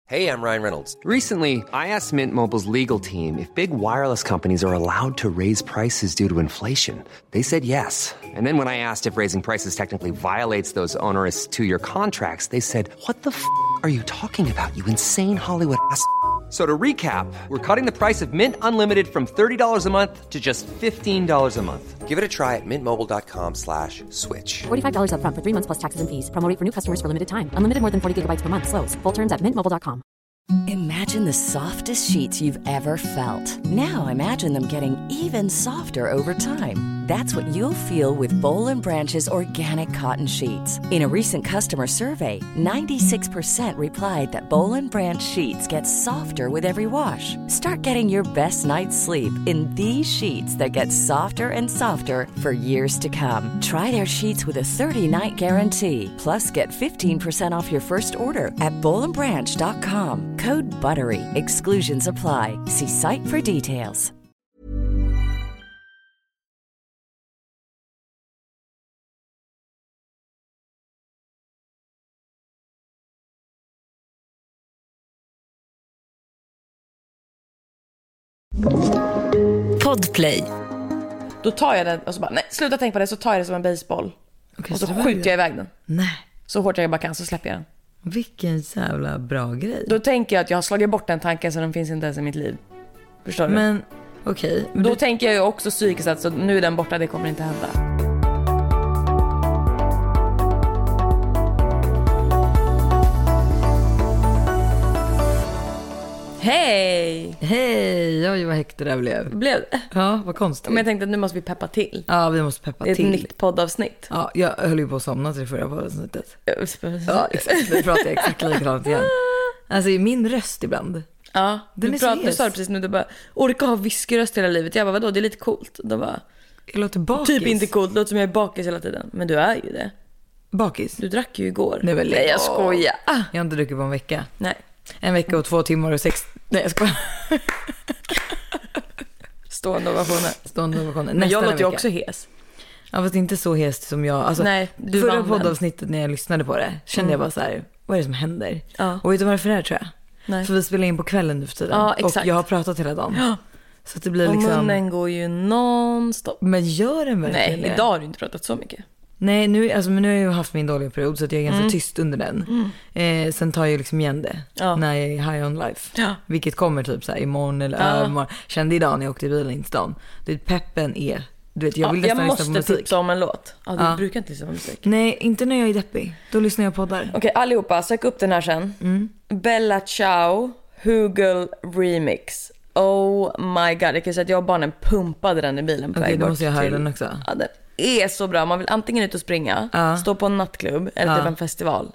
Hey, I'm Ryan Reynolds. Recently, I asked Mint Mobile's legal team if big wireless companies are allowed to raise prices due to inflation. They said yes. And then when I asked if raising prices technically violates those onerous two-year contracts, they said, "What the f*** are you talking about, you insane Hollywood ass?" So to recap, we're cutting the price of Mint Unlimited from $30 a month to just $15 a month. Give it a try at mintmobile.com/switch. $45 up front for 3 months plus taxes and fees. Promo rate for new customers for limited time. Unlimited more than 40 gigabytes per month. Slows full terms at mintmobile.com. Imagine the softest sheets you've ever felt. Now imagine them getting even softer over time. That's what you'll feel with Boll & Branch's organic cotton sheets. In a recent customer survey, 96% replied that Boll & Branch sheets get softer with every wash. Start getting your best night's sleep in these sheets that get softer and softer for years to come. Try their sheets with a 30-night guarantee. Plus, get 15% off your first order at bollandbranch.com. Code BUTTERY. Exclusions apply. See site for details. Podplay. Då tar jag den och så bara, nej, sluta tänka på det, så tar jag det som en baseball. Okay, och så skjuter jag iväg den. Nej. Så hårt jag bara kan, så släpper jag den. Vilken jävla bra grej. Då tänker jag att jag har slagit bort den tanken, så den finns inte ens i mitt liv. Förstår du? Men okej. Då tänker jag ju också psykiskt att så nu är den borta, det kommer inte hända. Hej! Hej, oj vad häkt det där blev. Blev det? Ja, vad konstigt. Men jag tänkte att nu måste vi peppa till. Ja, vi måste peppa till. Ett nytt poddavsnitt. Ja, jag höll ju på att somna till det förra poddavsnittet. Ja, exakt. Nu pratar jag exakt likadant igen. Alltså i min röst ibland. Ja, du sa hes. precis nu, du bara, orka ha viskröst hela livet. Jag bara, vadå, det är lite coolt. Då bara, jag låter bakis. Typ inte coolt, låter som jag är bakis hela tiden. Men du är ju det. Bakis? Du drack ju igår. Nej, jag skojar. Jag har inte druckit på en vecka. Nej. En vecka och 2 timmar och 6... Nej, jag skojar. Stående ovationer. Men jag låter ju också hes. Ja, fast inte så hes som jag. Alltså, nej, du förra poddavsnittet när jag lyssnade på det kände jag bara så här, vad är det som händer? Ja. Och vet du varför det är, tror jag? Nej. För vi spelar in på kvällen nu för tiden. Ja, exakt. Och jag har pratat hela dagen. Ja. Så att det blir och liksom... munnen går ju non-stop. Men gör den verkligen Nej, idag har du inte pratat så mycket. Nej, nu har jag ju haft min dåliga period så att jag är ganska tyst under den. Sen tar jag liksom igen det när jag är high on life. Ja. Vilket kommer typ så här imorgon eller övermorgon. Kände idag när jag åkte i bilen in till stan. Peppen är... Du vet, jag vill nästan lyssna på musik. Jag måste tipsa om en låt. Ja, du brukar inte lyssna på musik. Nej, inte när jag är deppig. Då lyssnar jag på där. Okej, allihopa, sök upp den här sen. Bella Ciao, Hugel Remix. Oh my god, jag kan säga att jag och barnen pumpade den i bilen på väg bort. Då måste jag höra den också. Ja, den är så bra. Man vill antingen ut och springa, stå på en nattklubb eller typ en festival.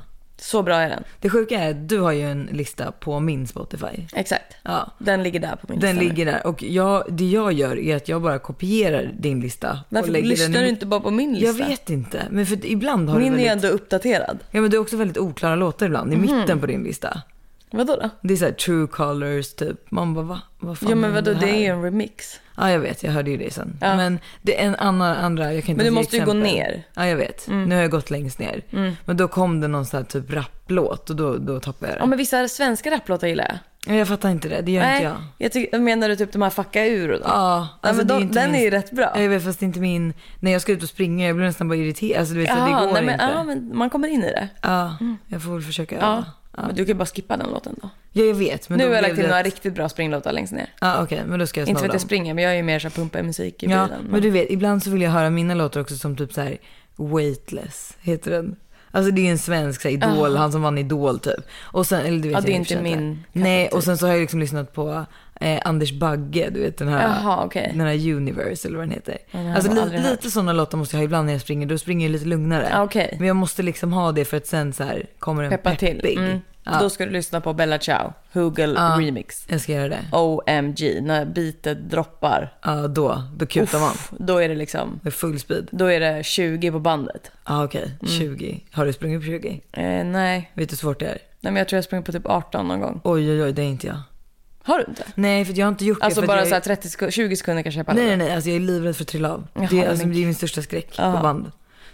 Så bra är den. Det sjuka är att du har ju en lista på min Spotify. Exakt. Ja. Den ligger där på min lista. Den ligger där. Och det jag gör är att jag bara kopierar din lista. Varför och lyssnar du inte bara på min lista? Jag vet inte. Men för ibland har min du väldigt... är ändå uppdaterad. Ja, men det är också väldigt oklara låtar ibland. I mitten på din lista. Vadå då? Det är så här True Colors typ. Man bara, vad fan. Ja, men vadå, det är ju en en remix. Ja, jag vet, jag hörde ju det sen. Men det är en andra, jag kan inte. Men du måste exempel. ju gå ner. Ja, jag vet. Nu har jag gått längst ner. Men då kom det någon sån här typ rapplåt och då tappade jag det. Ja, men vissa svenska rapplåtar gillar jag. Ja, jag fattar inte det, det gör inte jag. Jag menar du typ de här fucka ur och då? Ja, alltså men den är ju rätt bra. Jag vet, fast inte min. När jag ska ut och springa, jag blir nästan bara irriterad. Alltså du vet, det går nej, men, inte. Ja, men man kommer in i det. Ja, jag får väl försöka öva. Men du kan bara skippa den låten då. Ja, jag vet. Men nu då har jag lagt till det... några riktigt bra springlåtar längst ner. Ja, okej, men då ska jag inte för att dem. jag springer, men jag är ju mer så pumpa musik i bilen. Men du vet, ibland så vill jag höra mina låtar också som typ så här Weightless, heter den. Alltså det är en svensk så här, Idol, han som vann Idol typ. Och sen, eller du vet, det är inte min. Nej, och sen så har jag liksom lyssnat på Anders Bagge, du vet den här, den här Universe eller vad den heter. Alltså lite sådana låtar måste jag ha ibland när jag springer. Då springer jag lite lugnare. Men jag måste liksom ha det för att sen så här kommer en peppa peppig. Till. Då ska du lyssna på Bella Ciao, Hugel Remix. Jag ska göra det. OMG, när beatet droppar. Ja, då kutar man. Då är det liksom med full speed. Då är det 20 på bandet. Ja, okej. 20. Har du sprungit på 20? Nej. Vet du hur svårt det är? Nej, men jag tror jag sprungit på typ 18 någon gång. Oj, det är inte jag. Har du inte? Nej, för jag har inte gjort alltså det. Alltså bara så här 20 sekunder kanske jag pallar. Nej, alltså jag är livrädd för att trilla av. Det är min största skräck på band.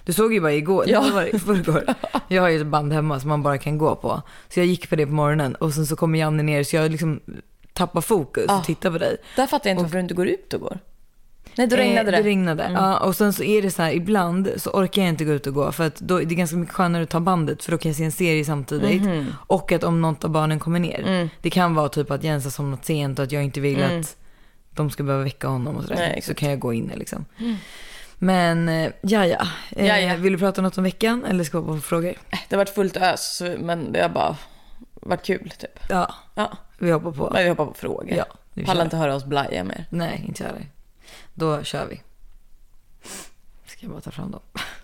Du såg ju bara igår. Ja. Det var förrgår. Jag har ju ett band hemma som man bara kan gå på. Så jag gick på det på morgonen. Och sen så kommer Janne ner. Så jag liksom tappar fokus och tittar på dig. Där fattar jag inte varför du inte går ut och går. Nej, då regnade det. Det regnade. Ja, och sen så är det så här, ibland så orkar jag inte gå ut och gå. För att då, det är ganska mycket skönare att ta bandet. För då kan jag se en serie samtidigt. Och att om något av barnen kommer ner. Det kan vara typ att Jens har somnat sent och att jag inte vill att de ska behöva väcka honom och sådär. Nej, så kan jag gå in liksom. Men ja. Vill du prata något om veckan eller ska vi på frågor? Det har varit fullt ös, men det har bara varit kul typ. Ja. Vi hoppar på. Men vi hoppar på frågor. Ja, pallar inte höra oss blaja mer. Nej, inte jag det. Då kör vi. Ska jag bara ta fram dem.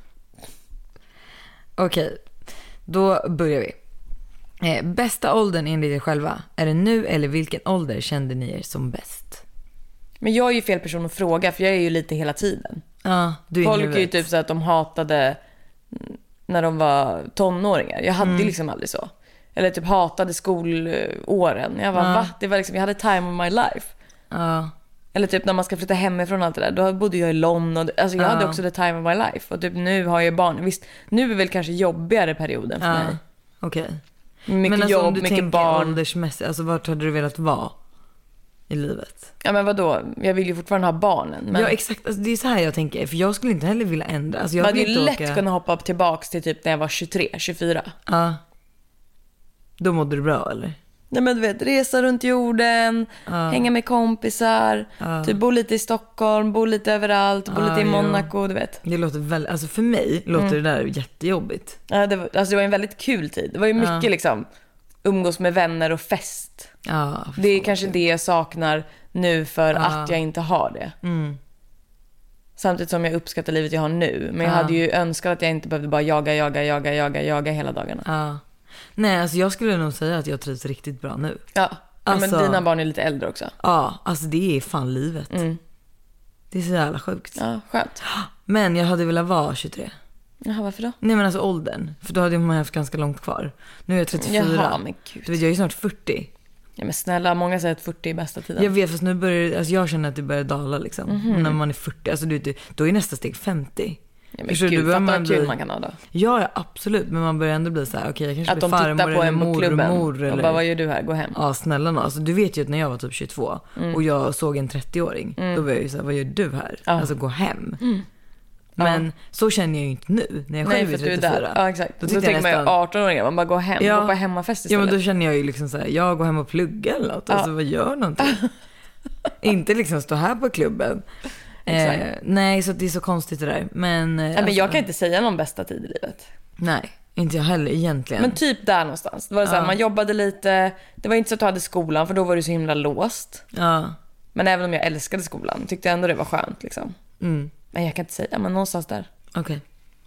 Okej, då börjar vi. Bästa åldern enligt er själva. Är det nu eller vilken ålder kände ni er som bäst? Men jag är ju fel person att fråga, för jag är ju lite hela tiden. Ja, du är folk är ju typ så att de hatade när de var tonåringar. Jag hade liksom aldrig så. Eller typ hatade skolåren. Jag var va? Det var liksom, jag hade time of my life. Ja. Eller typ när man ska flytta hemifrån allt det där. Då bodde jag i London. Alltså jag hade också the time of my life. Och typ nu har jag barn. Visst, nu är väl kanske jobbigare perioden för mig. Okej. Mycket men alltså, jobb, om du mycket barn. Åldersmässigt, alltså vart hade du velat vara i livet? Ja, men vadå? Jag vill ju fortfarande ha barnen. Men... Ja, exakt. Alltså, det är så här jag tänker. För jag skulle inte heller vilja ändra. Alltså, jag hade ju lätt kunna hoppa upp tillbaks till typ när jag var 23, 24. Ja. Då mådde du bra, eller? Nej, men du vet, resa runt jorden, hänga med kompisar, typ bo lite i Stockholm, bo lite överallt, bo lite i Monaco, du vet. Det låter väl, alltså för mig låter det där jättejobbigt. Ja, det var en väldigt kul tid. Det var ju mycket liksom umgås med vänner och fest. Det är kanske det jag saknar nu för att jag inte har det. Samtidigt som jag uppskattar livet jag har nu. Men jag hade ju önskat att jag inte behövde bara jaga hela dagarna. Nej, alltså jag skulle nog säga att jag trivs riktigt bra nu. Ja, alltså, men dina barn är lite äldre också. Ja, alltså det är fan livet. Det är så jävla sjukt. Ja, skönt. Men jag hade velat vara 23. Jaha, varför då? Nej, men alltså åldern. För då hade man haft ganska långt kvar. Nu är jag 34. Jaha, men gud. Du vet, jag är snart 40. Ja, men snälla, många säger att 40 är bästa tiden. Jag vet, fast nu börjar, alltså jag känner att det börjar dala liksom. När man är 40, alltså då är nästa steg 50. Ja, men gud, fattar man kul man kan ha då. Ja, absolut. Men man börjar ändå bli så här, okej, jag kanske att blir de farmor tittar på eller en på klubben mormor. Och bara, vad gör du här? Gå hem. Ja, snälla nå. Alltså, du vet ju att när jag var typ 22 och jag såg en 30-åring, då var jag ju så här, vad gör du här? Alltså, gå hem. Men så känner jag ju inte nu när jag själv är 34. Ja, exakt. Då tänker man ju 18-åringar, man bara går hem, gå på hemmafest istället. Ja, men då känner jag ju liksom så här, jag går hem och pluggar eller något. Alltså, vad gör någonting? Inte liksom stå här på klubben. Nej, så det är så konstigt det där. Men alltså, jag kan inte säga någon bästa tid i livet. Nej, inte jag heller egentligen. Men typ där någonstans. Det var så här, man jobbade lite. Det var inte så att du hade skolan, för då var det så himla låst. Men även om jag älskade skolan tyckte jag ändå det var skönt liksom. Men jag kan inte säga, men någonstans där. Okej.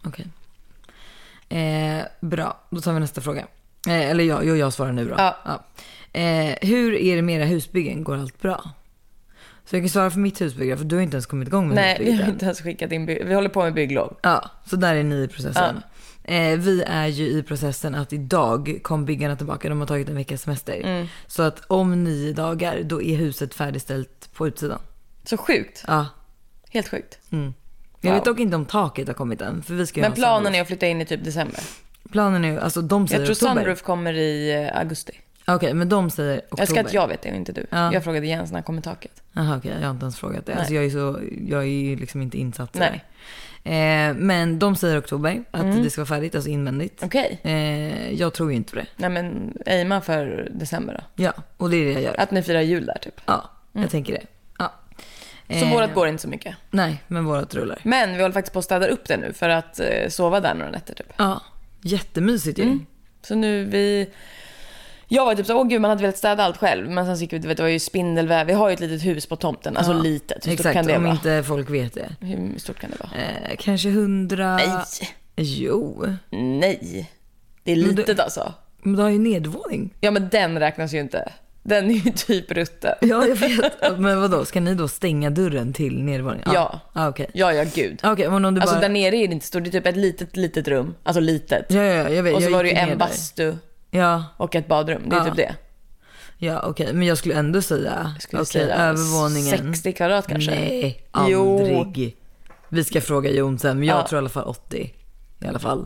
Bra, då tar vi nästa fråga. Eller jag svarar nu då. Hur är det med era husbyggen? Går allt bra? Så jag kan svara för mitt husbygge, för du har inte ens kommit igång med husbygget. Nej, vi har inte ens skickat in vi håller på med bygglov. Ja, så där är ni i processen. Vi är ju i processen att idag kom byggarna tillbaka. De har tagit en veckas semester. Så att om 9 dagar, då är huset färdigställt på utsidan. Så sjukt. Ja. Helt sjukt. Jag vet dock inte om taket har kommit än, för vi ska. Men planen är att flytta in i typ december. Planen är, alltså de säger jag tror oktober. Sunroof kommer i augusti. Okej, men de säger oktober. Jag ska att jag vet det, inte du. Jag frågade Jens när kommer taket. Jaha, okej, jag har inte ens frågat det. Alltså jag är ju liksom inte insatt. Nej. Men de säger oktober att det ska vara färdigt, alltså invändigt. Okej. Jag tror ju inte på det. Nej, men aima för december då. Ja, och det är det jag gör. Att ni firar jul där typ. Ja, jag tänker det. Ja. Så vårat går inte så mycket. Nej, men vårat rullar. Men vi håller faktiskt på att städa upp det nu för att sova där några nätter typ. Ja, jättemysigt ju. Så nu jag var typ så, gud, man hade velat städa allt själv. Men sen gick vi, det var ju spindelväv. Vi har ju ett litet hus på tomten, alltså litet. Hur stort kan det om vara? Inte folk vet det. Hur stort kan det vara? Kanske 100. Nej. Jo. Nej. Det är litet alltså. Men du har ju nedvåning. Ja, men den räknas ju inte. Den är ju typ rutten. Ja, jag vet. Men vadå, ska ni då stänga dörren till nedvåningen? Ja. Okej. Ja, gud. Okej, men om du alltså bara... där nere är det inte stort. Det är typ ett litet rum. Alltså litet. Ja, jag vet. Och så jag var det ju en där. bastu. Ja. Och ett badrum. Det är typ det. Ja, okej. Men jag skulle ändå säga... säga övervåningen... 60 kvadrat kanske? Nej, aldrig. Jo. Vi ska fråga Jon sen, men jag tror i alla fall 80. i alla fall.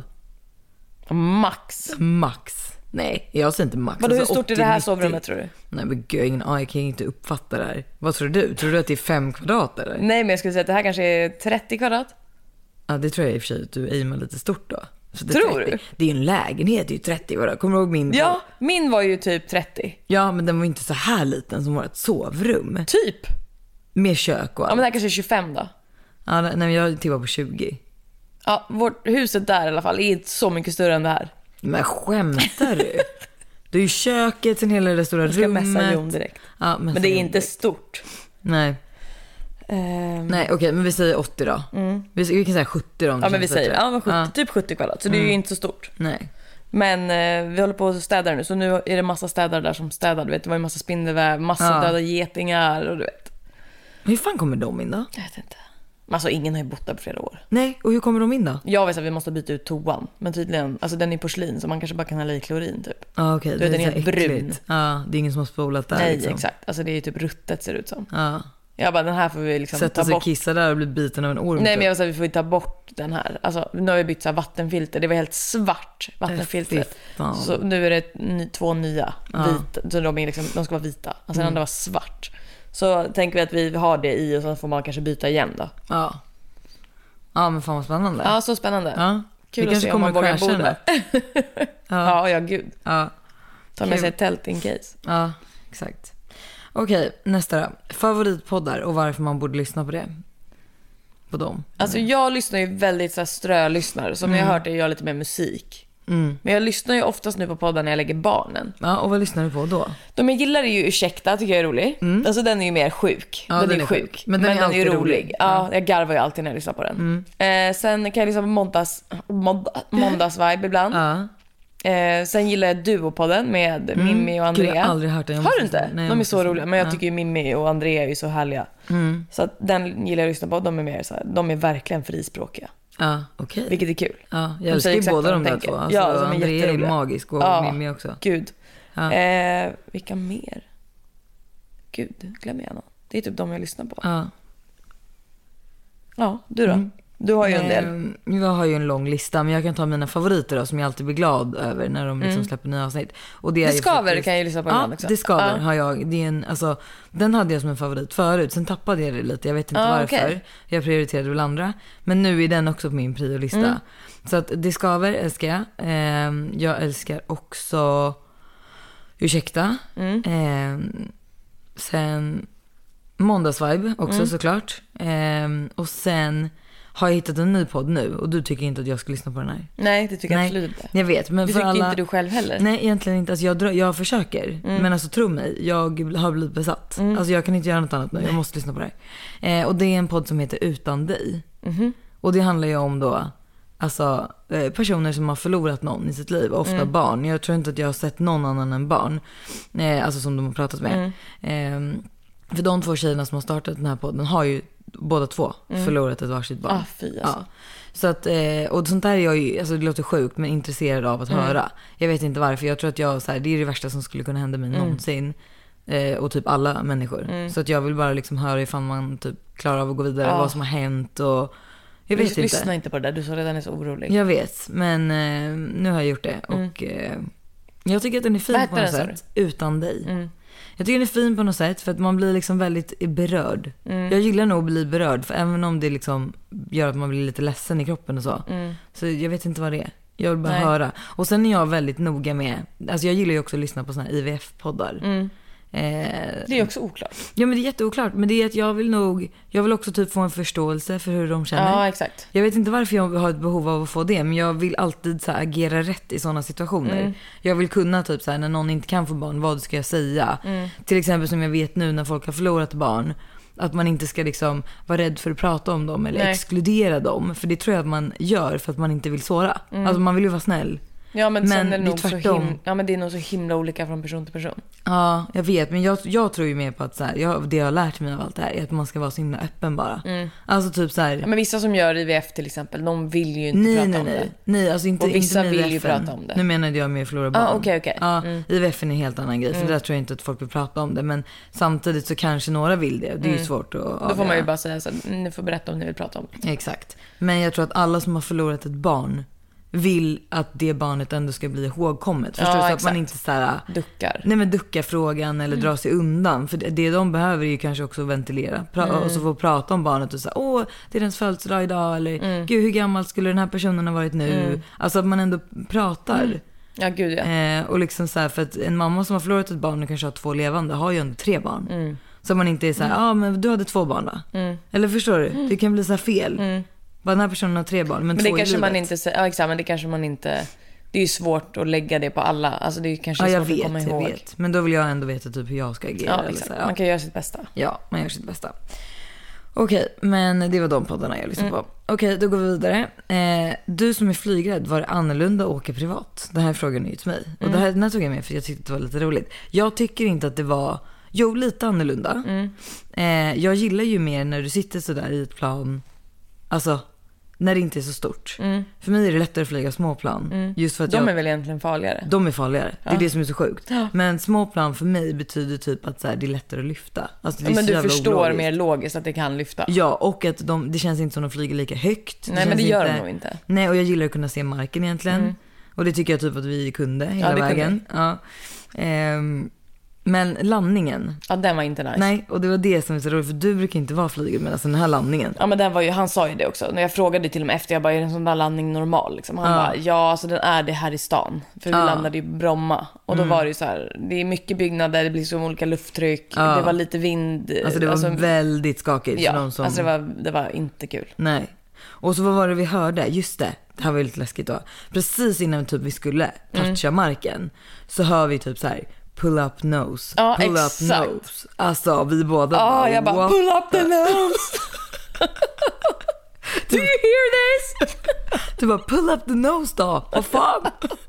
Max. Nej, jag säger inte max. Vadå, hur stort är det här sovrummet tror du? Nej men gud, jag kan inte uppfatta det här. Vad tror du? Tror du att det är 5 kvadrat eller? Nej, men jag skulle säga att det här kanske är 30 kvadrat. Ja, det tror jag i och för sig att du aimar lite stort då. Så tror 30. Du? Det är ju en lägenhet, det är ju 30 kvadrat. Kommer du ihåg min? Ja, min var ju typ 30. Ja, men den var inte så här liten som vårt sovrum. Typ. Med kök och allt. Ja, men det här kanske är 25 då. Ja, nej men jag tippar på 20. Ja, huset där i alla fall är inte så mycket större än det här. Men skämtar du? Det är ju köket, sen hela det stora rummet. Jag ska messa Jon direkt. Ja, men det är inte stort. Nej. Nej, okej, men vi säger 80 då. Vi kan säga 70 då. Ja, men vi säger 70, typ 70 kvadrat. Så det är ju inte så stort. Nej. Men vi håller på att städa nu. Så nu är det massa städare där som städar. Du vet, det var ju massa spindelväv, massa döda getingar och du vet. Men hur fan kommer de in då? Jag vet inte. Alltså ingen har ju bott där på flera år. Nej, och hur kommer de in då? Jag vet att vi måste byta ut toan. Men tydligen, alltså den är porslin så man kanske bara kan hälla i klorin typ. Ja, okej. Den är helt brun. Ja, det är ingen som har spolat där. Nej, liksom. exakt. Alltså det är typ ruttet ser det ut som. Ja. Jag bara, den här får vi liksom sätta ta sig bort. Kissa där och bli biten av en orm. Nej, men jag sa att vi får ta bort den här. Alltså nu har vi bytt så här vattenfilter. Det var helt svart vattenfilter. Så nu är det 2 nya vita. Så de ska vara vita. Alltså den andra var svart. Så tänker vi att vi har det i och så får man kanske byta igen då. Ja. Ja, men fan vad spännande. Ja, så spännande. Ja. Kul att se om man vågar bo där. Ja, gud. Ja. Ta med sig ett tält in case. Ja, exakt. Okej, nästa då. Favoritpoddar och varför man borde lyssna på det. På dem. Alltså jag lyssnar ju väldigt så här strölyssnare. Som jag har hört det, jag lite mer musik. Men jag lyssnar ju oftast nu på poddar när jag lägger barnen. Ja, och vad lyssnar du på då? De jag gillar är ju Ursäkta, tycker jag är rolig. Alltså den är ju mer sjuk. Ja, den är sjuk. Men den är ju rolig. Ja, jag garvar ju alltid när jag lyssnar på den. Sen kan jag lyssna på måndagsvibe ibland. Ja. Sen gillar jag Duopodden med Mimmi och Andrea. Gud, jag har aldrig hört den. Har du inte? Nej, de är så roliga. Men jag tycker ju Mimmi och Andrea är ju så härliga. Så att den gillar jag att lyssna på. De är mer så här, de är verkligen frispråkiga. Ja, okej. Vilket är kul. Ja, jag älskar ju båda de där två. Alltså, ja, Andrea är magisk och Mimmi också. Gud. Ja. Vilka mer? Gud, glömmer jag någon. Det är typ de jag lyssnar på. Ja. Ja, du då? Du har ju en del. Jag har ju en lång lista, men jag kan ta mina favoriter då, som jag alltid blir glad över när de liksom släpper nya avsnitt. Och det Discover faktiskt... kan jag ju lyssna på ibland också. Discover har jag. Det är alltså, den hade jag som en favorit förut. Sen tappade jag det lite, jag vet inte varför. Okay. Jag prioriterade väl andra. Men nu är den också på min priolista. Så att Discover älskar jag. Jag älskar också Ursäkta. Sen Måndagsvibe också såklart. Och sen har jag hittat en ny podd nu och du tycker inte att jag ska lyssna på den här. Nej, det tycker jag absolut inte. Jag vet, men det för tycker alla... inte du själv heller. Nej, egentligen inte. Alltså jag försöker. Men alltså tro mig, jag har blivit besatt. Alltså jag kan inte göra något annat nu. Jag måste lyssna på det här. Och det är en podd som heter Utan dig. Och det handlar ju om då alltså personer som har förlorat någon i sitt liv, ofta barn. Jag tror inte att jag har sett någon annan än barn. Alltså som de har pratat med. För de 2 tjejerna som har startat den här podden har ju båda 2 förlorat ett varsitt barn. Fy alltså. Ja. Så att, och sånt där är jag ju, alltså det låter sjukt, men intresserad av att höra. Jag vet inte varför, jag tror att jag så här, det är det värsta som skulle kunna hända mig någonsin. Och typ alla människor. Så att jag vill bara liksom höra ifall man typ klarar av att gå vidare, vad som har hänt och jag vet inte. Lyssna inte på det där, du sa redan är så orolig. Jag vet, men nu har jag gjort det och jag tycker att den är fin på något sätt. Utan dig. Jag tycker den är fin på något sätt för att man blir liksom väldigt berörd. Jag gillar nog att bli berörd, för även om det liksom gör att man blir lite ledsen i kroppen och så. Så jag vet inte vad det är. Jag vill bara höra. Och sen är jag väldigt noga med, alltså jag gillar ju också att lyssna på såna här IVF-poddar. Det är också oklart. Ja, men det är jätteoklart. Men det är att jag vill också typ få en förståelse för hur de känner. Ja, exakt. Jag vet inte varför jag har ett behov av att få det, men jag vill alltid så här agera rätt i sådana situationer. Jag vill kunna typ så här, när någon inte kan få barn, vad ska jag säga? Till exempel som jag vet nu när folk har förlorat barn, att man inte ska liksom vara rädd för att prata om dem eller exkludera dem, för det tror jag att man gör för att man inte vill såra. Alltså man vill ju vara snäll. Ja, men sen är det nog det är nog så himla olika från person till person. Ja, jag vet, men jag tror ju mer på att så här, det jag har lärt mig av allt det här är att man ska vara så himla öppen bara. Alltså typ så här. Ja, men vissa som gör IVF till exempel, de vill ju inte prata om det. Nej, alltså inte. Och vissa inte vill ju prata om det. Nu menar jag mer förlora barn. Okej. Ja, IVF är en helt annan grej, för där tror jag inte att folk vill prata om det, men samtidigt så kanske några vill det. Det är ju svårt att avgöra. Då får man ju bara säga så, ni får berätta om ni vill prata om det. Exakt. Men jag tror att alla som har förlorat ett barn vill att det barnet ändå ska bli ihågkommet. Förstår du? Så att man inte så här duckar frågan eller drar sig undan. För det de behöver är ju kanske också ventilera. Och så få prata om barnet och säga, det är dens födelsedag idag. Eller, gud hur gammal skulle den här personen ha varit nu? Alltså att man ändå pratar. Ja, gud ja. Och liksom så här, för att en mamma som har förlorat ett barn och kanske har 2 levande har ju ändå 3 barn. Så man inte är så här, men du hade 2 barn va? Eller förstår du? Det kan bli så här fel. Bara den här personen har 3 barn, men 2 det kanske man inte säger. Ja, exakt, men det kanske man inte. Det är ju svårt att lägga det på alla. Alltså det är kanske svårt att komma ihåg. Jag vet. Men då vill jag ändå veta typ hur jag ska agera. Ja, exakt. Eller så här, man kan göra sitt bästa. Ja, man gör sitt bästa. Okej, men det var de poddarna jag lyssnade på. Okej, då går vi vidare. Du som är flygrädd, var det annorlunda att åka privat? Den här frågan är ju till mig. Och den här tog jag med för jag tyckte det var lite roligt. Jag tycker inte att det var, lite annorlunda. Jag gillar ju mer när du sitter så där i ett plan. Alltså, när det inte är så stort. För mig är det lättare att flyga småplan. Just för att de är väl egentligen farligare? De är farligare, det är det som är så sjukt. Men småplan för mig betyder typ att så här, det är lättare att lyfta. Alltså, det är men du förstår ologiskt. Mer logiskt att det kan lyfta. Ja, och att det känns inte som de flyger lika högt. Nej, men det gör de nog inte. Nej, och jag gillar att kunna se marken egentligen. Och det tycker jag typ att vi kunde hela vägen. Ja. Men landningen. Ja, den var inte nice. Nej, och det var det som är så roligt. För du brukar inte vara flygare, men alltså den här landningen. Ja, men den var ju, han sa ju det också. När jag frågade till och med efter, jag bara, är en sån där landning normal? Liksom. Han bara, ja, alltså den är det här i stan. För vi landade i Bromma. Och då var det ju så här, det är mycket byggnader, det blir så olika lufttryck. Det var lite vind. Alltså det var väldigt skakigt. Ja, för någon som... alltså det var inte kul. Nej. Och så vad var det vi hörde? Just det här var ju lite läskigt då. Precis innan typ vi skulle toucha marken, så hör vi typ så här, pull up nose. Ja, pull exakt. up nose. Alltså vi båda bara, jag bara, pull up the nose. Do you hear this? Du bara, pull up the nose då. Vad fan?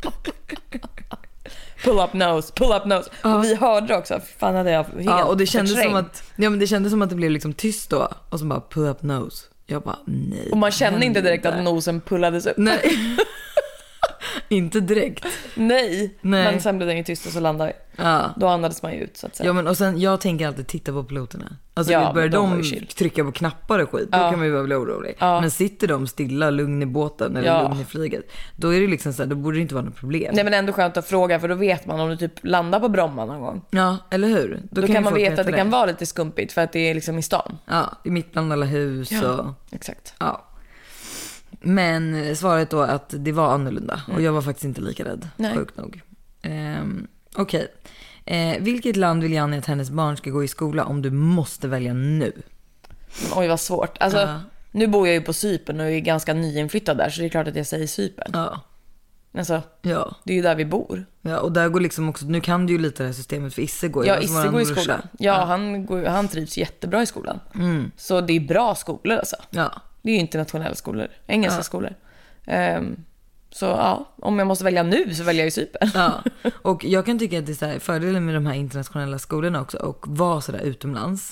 Pull up nose. Och vi hörde det också. Fan hade jag helt och det kändes som att, men det kändes som att det blev liksom tyst då. Och så bara, pull up nose. Jag bara, nej. Och man kände inte direkt att nosen pullades upp. Nej. Inte direkt. Nej. Men sen blev den ju tyst och så landade vi. Då andades man ju ut så att säga. Ja, men och sen, jag tänker alltid titta på piloterna. Alltså börjar de trycka på knappar och skit, då kan man ju bli orolig. Men sitter de stilla, lugn i båten eller lugn i flyget, då är det liksom så här, då borde det inte vara något problem. Nej, men ändå skönt att fråga, för då vet man om du typ landar på Bromma någon gång. Ja, eller hur? Då kan man veta att det kan vara lite skumpigt för att det är liksom i stan. Ja, i mitt bland alla hus. Ja, exakt. Ja. Men svaret då att det var annorlunda. Och jag var faktiskt inte lika rädd. Sjukt nog. Okej. Vilket land vill Janne att hennes barn ska gå i skola om du måste välja nu? Oj, vad svårt. Alltså, nu bor jag ju på Cypern och är ganska nyinflyttad där, så det är klart att jag säger Cypern. Ja. Alltså, det är ju där vi bor. Ja, och där går liksom också, nu kan du ju lite det här systemet, för Isse går ju. Ja, Isse går i skolan. Ja, han trivs jättebra i skolan. Så det är bra skolor alltså. Ja. Det är ju internationella skolor, engelska skolor. Så om jag måste välja nu så väljer jag ju Cypern. Ja. Och jag kan tycka att det är så här, fördelen med de här internationella skolorna också, och vara så där utomlands.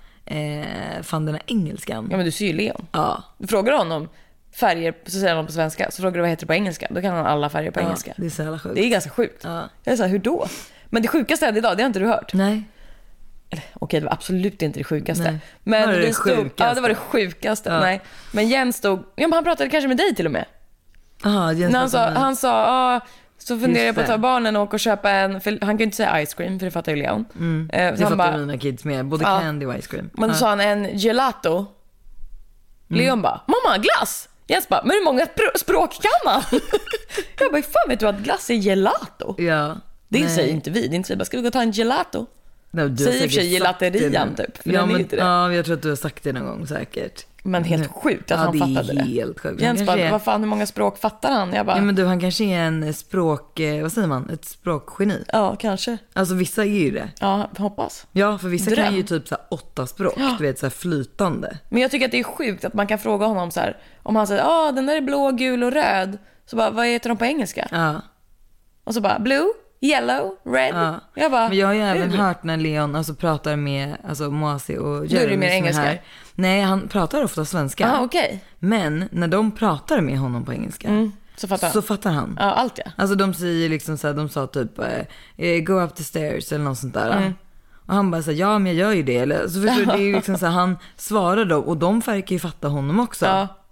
Fan, den här engelskan. Ja, men du ser ju Leon. Du frågar honom färger, så säger han på svenska. Så frågar du vad heter det på engelska. Då kan han alla färger på engelska. Det är så jävla sjukt. Det är ganska sjukt. Jag är så här, hur då? Men det sjukaste är idag, det har inte du hört? Nej. Okej, det var absolut inte det sjukaste. Nej. Men var det sjukaste? Ja, det var det sjukaste. Nej. Men Jens stod, men han pratade kanske med dig till och med. Jens han sa så funderar jag på att ta barnen och åka och köpa en, för han kan ju inte säga ice cream, för det fattar ju Leon. Det fattar mina kids med, både candy och ice cream. Men då sa han en gelato. Leon bara, mamma, glass. Jens bara, men hur många språk kan han? Jag bara, fan vet du att glass är gelato? Ja. Det säger inte vi. Det är inte så bara, ska vi gå och ta en gelato? Säger för sig gelaterian typ. Jag tror att du har sagt det någon gång säkert. Men helt sjukt att han fattade det. Ja, det är helt sjukt. Jens bara, vad fan, hur många språk fattar han? Jag bara, ja, men du, han kanske är en vad säger man? Ett språkgeni. Ja, kanske. Alltså vissa är ju det. Ja, hoppas. Ja, för vissa kan ju typ så här 8 språk, du vet, så här flytande. Men jag tycker att det är sjukt att man kan fråga honom så här, om han säger, den där är blå, gul och röd. Så bara, vad heter de på engelska? Ja. Och så bara, blue, yellow, red. Jag bara, men jag har ju även hört när Leon pratar med Moasi och Jeremy. Nu är det mer engelska. Här. Nej, han pratar ofta svenska. Okay. Men när de pratar med honom på engelska så fattar han. Ja, allt ja. Alltså de säger liksom så här, de sa typ go up the stairs eller något sånt där. Och han bara så här, ja men jag gör ju det. Eller, så förstår du, det är liksom så här, han svarar då, och de verkar ju fatta honom också.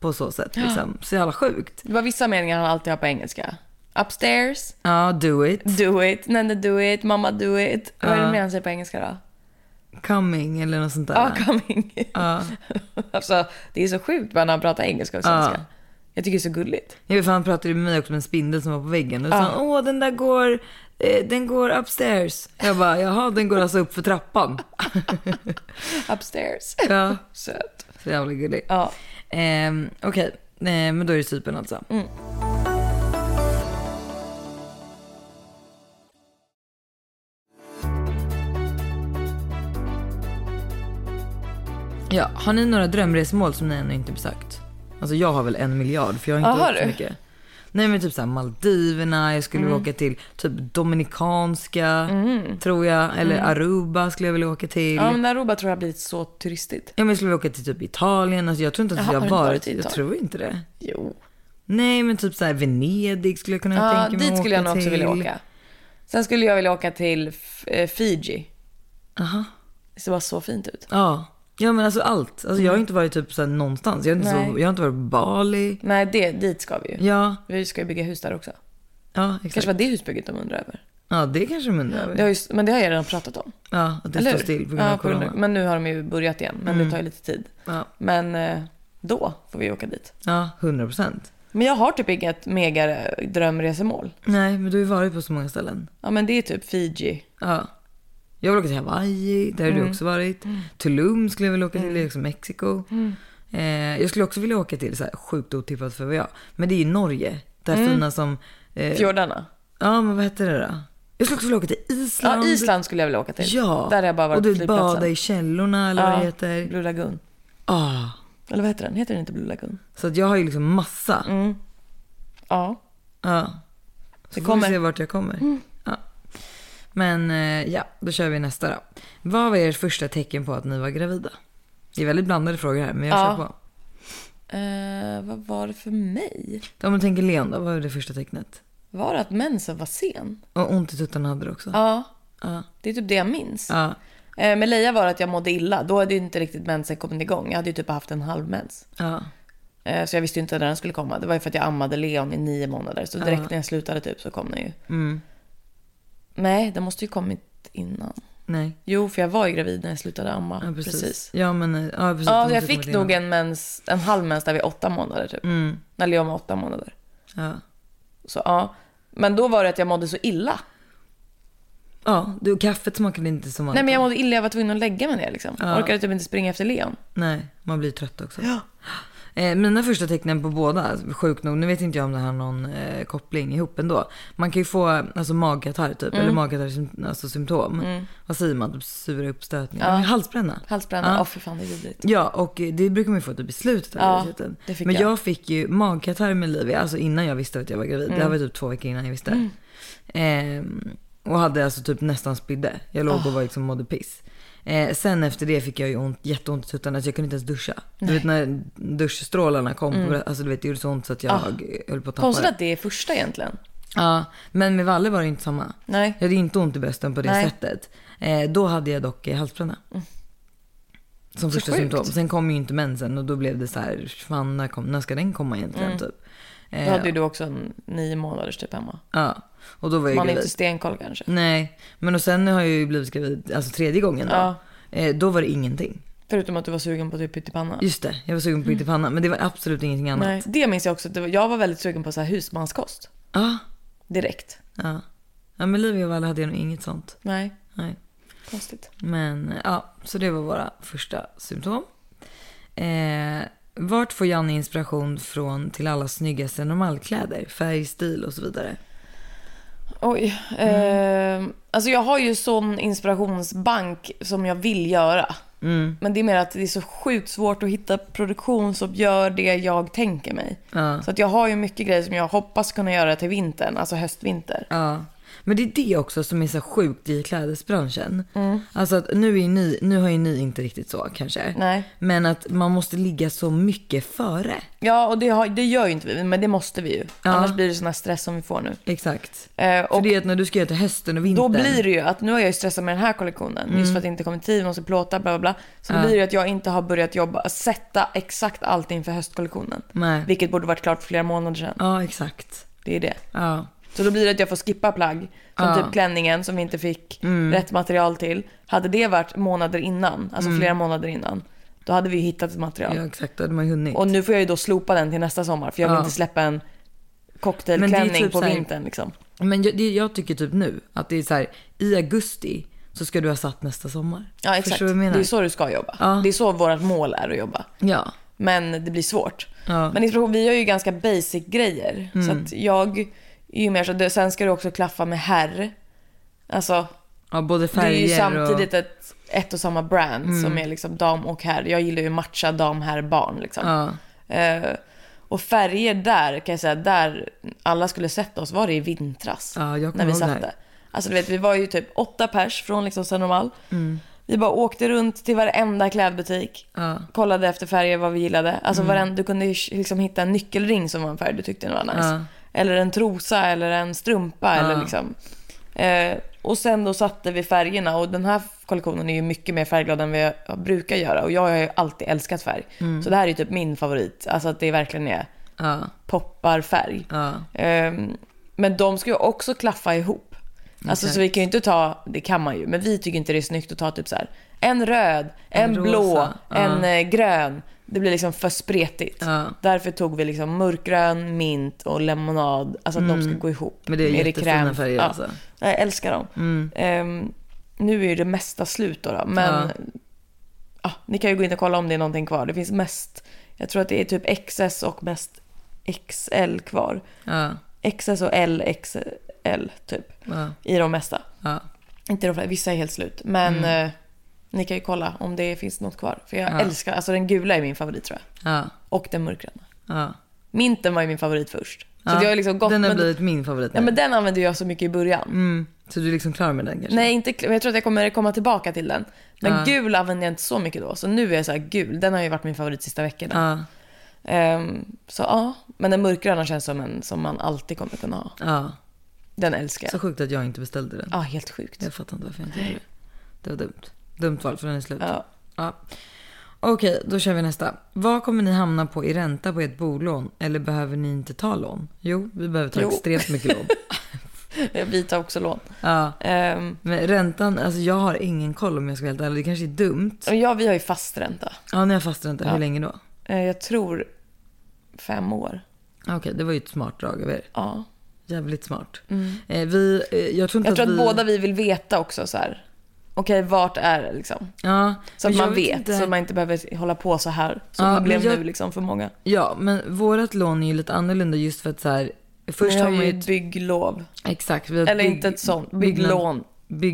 på så sätt liksom. Så jävla sjukt. Det var vissa meningar han alltid har på engelska. Upstairs. Ja, do it. Do it. Nanda do it. Mamma do it. Vad är det mer han säger på engelska då? Coming eller något sånt där. Ja, coming. Alltså, det är så sjukt när han pratar engelska och svenska. Jag tycker det är så gulligt. Jag vet, för han pratade med mig också med en spindel som var på väggen. Och så sa han, den går upstairs. Jag bara, jaha, den går alltså upp för trappan. Upstairs. Ja. Söt. Så jävla gullig. Ja. Okej, men då är det Cypern alltså. Ja, har ni några drömresmål som ni ännu inte besökt? Alltså jag har väl 1 miljard, för jag har inte åkt så mycket. Nej, men typ så här Maldiverna, jag skulle åka till typ Dominikanska, tror jag, eller Aruba skulle jag vilja åka till. Ja, men Aruba tror jag har blivit så turistigt. Ja, men jag skulle vilja åka till typ Italien, alltså jag tror inte att jag har varit, jag tror inte det. Jo. Nej, men typ så här Venedig skulle jag kunna tänka mig att åka till. Dit skulle jag nog också vilja åka. Sen skulle jag vilja åka till Fiji. Aha. Det var så fint ut. Ja, men alltså allt. Alltså jag har inte varit typ så här någonstans. Jag har inte varit på Bali. Nej, dit ska vi ju. Ja. Vi ska ju bygga hus där också. Ja, exakt. Kanske var det husbygget de undrar över. Ja, det kanske de undrar över. Men det har jag redan pratat om. Ja, att det står still på grund av corona. Men nu har de ju börjat igen. Men det tar ju lite tid. Ja. Men då får vi åka dit. Ja, 100%. Men jag har typ inget mega drömresemål. Nej, men du har ju varit på så många ställen. Ja, men det är typ Fiji. Ja. Jag vill åka till Hawaii, där har du också varit. Tulum skulle jag vilja åka till, det är också Mexiko. Jag skulle också vilja åka till, så här, sjukt otippat för vad jag. Men det är i Norge, där fina som... Fjordarna. Ja, men vad heter det då? Jag skulle också vilja åka till Island. Ja, Island skulle jag vilja åka till. Ja, där har jag bara varit och du bada i källorna, eller vad det heter. Blue Lagoon. Eller vad heter den? Heter den inte Blue Lagoon? Så att jag har ju liksom massa. Ja. Så får vi se vart jag kommer. Ja. Men ja, då kör vi nästa då. Vad var ert första tecken på att ni var gravida? Det är väldigt blandade frågor här, men jag kör på. Vad var det för mig? Om man tänker Leon då, vad var det första tecknet? Var det att mensen var sen? Och ont i tuttarna hade du också. Ja. Det är typ det jag minns. Med Leia var det att jag mådde illa. Då hade ju inte riktigt mensen kommit igång. Jag hade ju typ haft en halv mens. Så jag visste ju inte när den skulle komma. Det var ju för att jag ammade Leon i 9 månader. Så direkt när jag slutade typ så kom den ju. Nej, den måste ju kommit innan. Nej. Jo, för jag var ju gravid när jag slutade amma. Ja, precis. Ja, men precis. Ja, jag fick nog en halv mens där vid 8 månader typ. När Leon var 8 månader. Ja. Så ja. Men då var det att jag mådde så illa. Ja, kaffet smakade inte som vanligt. Nej, men jag mådde illa, jag var tvungen att lägga mig ner liksom. Orkade typ inte springa efter Leon. Nej, man blir trött också. Ja. Mina första tecknen på båda, sjukt nog, nu vet inte jag om det har någon koppling ihop ändå. Man kan ju få alltså magkatarr typ, eller magkatarr, alltså symptom. Vad säger man? Typ sura uppstötningar. Halsbränna. Halsbränna, för fan det är vidrigt. Ja, och det brukar man ju få typ i slutet av graviditeten. Men jag fick ju magkatarr med Livia, alltså innan jag visste att jag var gravid. Det var typ 2 veckor innan jag visste. Och hade alltså typ nästan spydde. Jag låg och var liksom mådde piss. Sen efter det fick jag ju jätteont i tuttarna, så jag kunde inte ens duscha. Du vet när duschstrålarna kom alltså du vet, det gjorde så ont så att jag höll på att tappa. Konstigt att det är första egentligen. Ja, men med Valle var det inte samma. Nej. Jag hade inte ont i brösten på det sättet. Då hade jag dock halsbränna. Som första symptom. Sen kom ju inte mensen och då blev det så här, fan när ska den komma egentligen typ. Då hade ju du också en 9 månaders typ hemma. Ja. Och då var jag man gravid. är inte stenkoll kanske. Nej, men och sen har jag ju blivit gravid, alltså 3:e gången då. Då var det ingenting. Förutom att du var sugen på typ pyttipanna. Just det, jag var sugen på pyttipanna, men det var absolut ingenting annat. Nej, det minns jag också. Jag var väldigt sugen på så här husmanskost. Direkt. Ja, men Livia och Valle hade jag nog inget sånt. Nej. Konstigt. Men ja, så det var våra första symptom. Vart får Janne inspiration från till alla snyggaste normalkläder? Färg, stil och så vidare. Oj. Alltså jag har ju sån inspirationsbank som jag vill göra. Men det är mer att det är så sjukt svårt att hitta produktion som gör det jag tänker mig. Så att jag har ju mycket grejer som jag hoppas kunna göra till vintern, alltså höstvinter. Men det är det också som är så sjukt i klädesbranschen. Alltså att nu har ju ni inte riktigt så kanske. Nej. Men att man måste ligga så mycket före. Ja, och det gör ju inte vi, men det måste vi ju. Annars blir det sån här stress som vi får nu. Exakt. För det är att när du ska göra till hösten och vintern. Då blir det ju att nu har jag ju stressat med den här kollektionen. Just för att det inte kommer tid, måste plåta, bla bla bla. Så då blir det ju att jag inte har börjat jobba, sätta exakt allt inför höstkollektionen. Nej. Vilket borde varit klart för flera månader sedan. Ja, exakt. Det är det. Ja. Så då blir det att jag får skippa plagg. Som typ klänningen som vi inte fick rätt material till. Hade det varit månader innan, alltså flera månader innan, då hade vi hittat ett material. Ja, exakt. Då hade man hunnit. Och nu får jag ju då slopa den till nästa sommar. För jag vill inte släppa en cocktailklänning typ på vintern liksom. Men jag tycker typ nu att det är så här, i augusti så ska du ha satt nästa sommar. Ja, exakt. Det är så du ska jobba. Ja. Det är så vårt mål är att jobba. Ja. Men det blir svårt. Ja. Men vi har ju ganska basic grejer. Så att jag är ju mer så. Sen ska det också klaffa med herr. Alltså, ja, både färger. Det är ju samtidigt ett och samma brand som är liksom dam och herr. Jag gillar ju matcha dam, herr, barn liksom. Ja. Och färger där kan jag säga, där alla skulle sätta oss var det i vintras. Ja, jag när vi satte. Alltså du vet, vi var ju typ 8 pers från liksom Södermalm. Vi bara åkte runt till varenda klädbutik. Kollade efter färger, vad vi gillade. Alltså du kunde liksom hitta en nyckelring som var en färg du tyckte var nice. Eller en trosa eller en strumpa eller liksom. Och sen då satte vi färgerna. Och den här kollektionen är ju mycket mer färgglad än vi brukar göra. Och jag har ju alltid älskat färg. Så det här är ju typ min favorit. Alltså att det verkligen är poppar färg. Men de ska ju också klaffa ihop. Alltså så vi kan ju inte ta, det kan man ju, men vi tycker inte det är snyggt att ta typ så här en röd, en blå, en grön. Det blir liksom för spretigt. Därför tog vi liksom mörkgrön, mint och lemonad. Alltså att de ska gå ihop. Men det är jättefina färger alltså. Jag älskar dem. Nu är ju det mesta slut då. Men ni kan ju gå in och kolla om det är någonting kvar. Det finns mest, jag tror att det är typ XS och mest XL kvar. XS och LXL typ. I de mesta. Inte de flesta, vissa är helt slut. Men ni kan ju kolla om det finns något kvar. För jag älskar, alltså den gula är min favorit tror jag. Och den mörkgröna. Minten var ju min favorit först. Så jag har liksom gått, den har blivit min favorit. Ja, men den använde jag så mycket i början. Så du är liksom klar med den kanske? Nej, inte, jag tror att jag kommer komma tillbaka till den. Men gul använde jag inte så mycket då. Så nu är jag så här, gul, den har ju varit min favorit sista veckorna. Så men den mörkgröna känns som man alltid kommer kunna ha. Den älskar jag. Så sjukt att jag inte beställde den. Ja, helt sjukt. Jag fattar inte varför jag inte gjorde det. Det var dumt val för den är slut. Okej, då kör vi nästa. Vad kommer ni hamna på i ränta på ett bolån? Eller behöver ni inte ta lån? Jo, vi behöver ta extremt mycket lån. Vi tar också lån. Men räntan, alltså jag har ingen koll om jag ska helt ärlig. Det kanske är dumt. Ja, vi har ju fast ränta. Ja, ni har fast ränta. Hur länge då? Jag tror 5 år. Okej, det var ju ett smart drag av er. Ja. Jävligt smart. Jag tror att båda vi vill veta också så här. Okej, vart är det liksom? Så att man vet, så att man inte behöver hålla på så här. Som det blev nu liksom för många. Ja, men vårat lån är ju lite annorlunda just för att så här, först har ju ett bygglov. Exakt. Eller inte ett sånt, bygglån.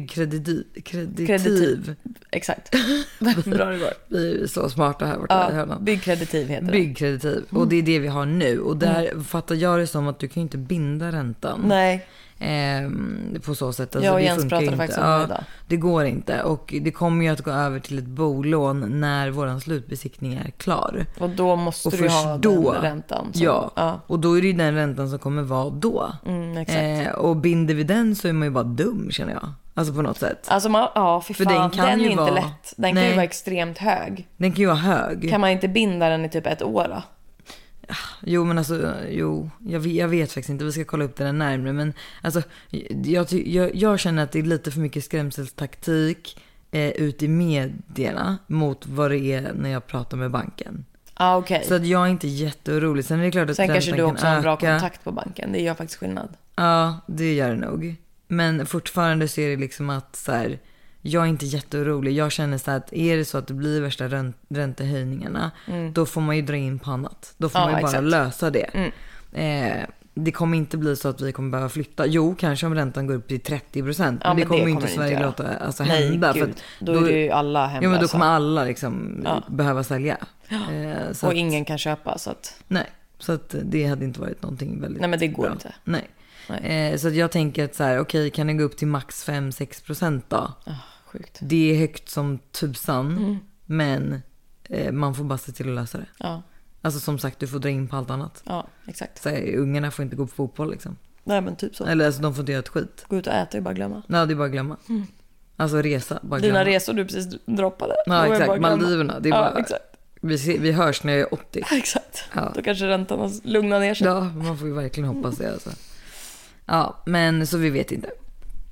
Byggkreditiv. Exakt. Bra det går. Vi är så smarta här borta. Byggkreditiv heter det. Byggkreditiv. Och det är det vi har nu. Och där fattar jag det som att du kan inte binda räntan. Nej. På så sätt. Alltså, jag och det Jens pratade faktiskt om det idag. Det går inte. Och det kommer ju att gå över till ett bolån när våran slutbesiktning är klar. Och då måste du ha den räntan. Och då är det ju den räntan som kommer vara då. Exakt. Och binder vi den så är man ju bara dum, känner jag. Alltså på något sätt. Alltså för fan, den är inte lätt. Den kan ju vara extremt hög. Den kan ju vara hög. Kan man inte binda den i typ 1 år då? Jo, men alltså, jag vet faktiskt inte, vi ska kolla upp det där närmare, men alltså, jag känner att det är lite för mycket skrämseltaktik ut i medierna mot vad det är när jag pratar med banken. Okay. Så att jag är inte jätteorolig. Sen är det klart att sen kanske du också har en bra kontakt på banken, det gör faktiskt skillnad. Ja, det gör det nog. Men fortfarande så är det liksom att så här, jag är inte jätteorolig. Jag känner så att är det så att det blir värsta räntehöjningarna, då får man ju dra in på annat. Då får man ju bara lösa det. Det kommer inte bli så att vi kommer behöva flytta. Jo, kanske om räntan går upp till 30%. Men det kommer inte Sverige låta hända. Gud. För då är det ju alla hemlösa. Ja, men då kommer alla liksom behöva sälja. Så och ingen kan köpa. Så att... Nej, så att det hade inte varit någonting väldigt Nej, men det går bra. inte. Nej. Så att jag tänker att så här, okej, kan det gå upp till max 5-6% då? Sjukt. Det är högt som tusan, men man får bara se till att lösa det. Ja. Alltså som sagt, du får dra in på allt annat. Ja, exakt. Så här, ungarna får inte gå på fotboll liksom. Nej, men typ så. Eller alltså, de får inte göra ett skit. Gå ut och äta är bara glömma. Nej, det är bara glömma. Alltså resa, bara glömma. Dina resor du precis droppade. Ja, exakt. Maldiverna. Det är bara, exakt. Vi hörs när jag är 80. Exakt. Ja. Då kanske räntan har lugnat ner sig. Ja, man får ju verkligen hoppas det alltså. Ja, men så vi vet inte.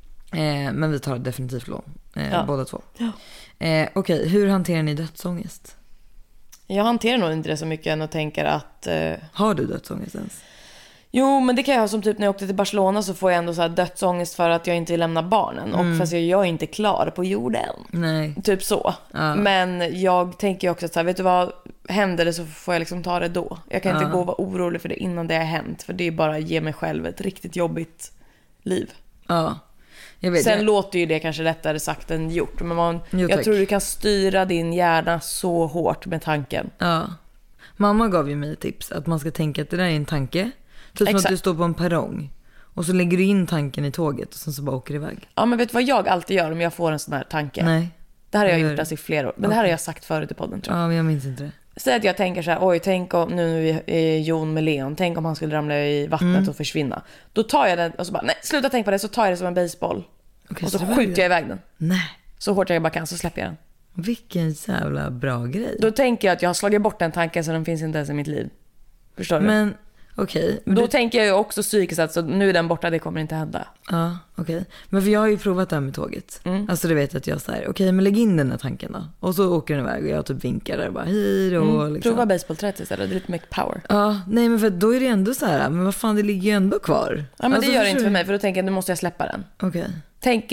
Men vi tar definitivt lån. Båda två. Ja. Okej, hur hanterar ni dödsångest? Jag hanterar nog inte det så mycket än och tänker att... Har du dödsångest ens? Jo, men det kan jag ha som typ när jag åkte till Barcelona så får jag ändå så här dödsångest för att jag inte vill lämna barnen. Och fast jag är inte klar på jorden. Nej. Typ så. Ja. Men jag tänker också att så här, vet du vad, händer det så får jag liksom ta det då. Jag kan inte gå och vara orolig för det innan det har hänt. För det är bara att ge mig själv ett riktigt jobbigt liv. Ja. Jag vet, sen låter ju det kanske lättare sagt än gjort. Men jag tror du kan styra din hjärna så hårt med tanken. Ja. Mamma gav ju mig tips att man ska tänka att det där är en tanke. Typ som att du står på en perrong. Och så lägger du in tanken i tåget och sen så bara åker det iväg. Ja, men vet du vad jag alltid gör om jag får en sån här tanke? Nej. Det här har jag gjort alltså i flera år. Men det här har jag sagt förut i podden, tror jag. Ja, men jag minns inte det. Säg att jag tänker så här, oj, tänk om nu är Jon med Leon, tänk om han skulle ramla i vattnet och försvinna. Då tar jag den och så bara, nej, sluta tänka på det, så tar jag det som en baseball. Okay, och så skjuter jag iväg den. Nej. Så hårt jag bara kan, så släpper jag den. Vilken jävla bra grej. Då tänker jag att jag har slagit bort den tanken så den finns inte ens i mitt liv. Förstår du? Men okej. Då tänker jag ju också psykiskt att så nu är den borta, det kommer inte hända. Ja, okej. Men för jag har ju provat det här med tåget. Alltså du vet att jag säger, okej, men lägg in den här tanken då. Och så åker den iväg och jag typ vinkar där och bara hej då. Liksom. Prova baseball 30 istället, det är lite mycket power. Ja, nej men för då är det ändå så här, men vad fan, det ligger ju ändå kvar. Ja, men alltså, det gör det inte för mig, för då tänker jag, nu måste jag släppa den. Okej. Tänk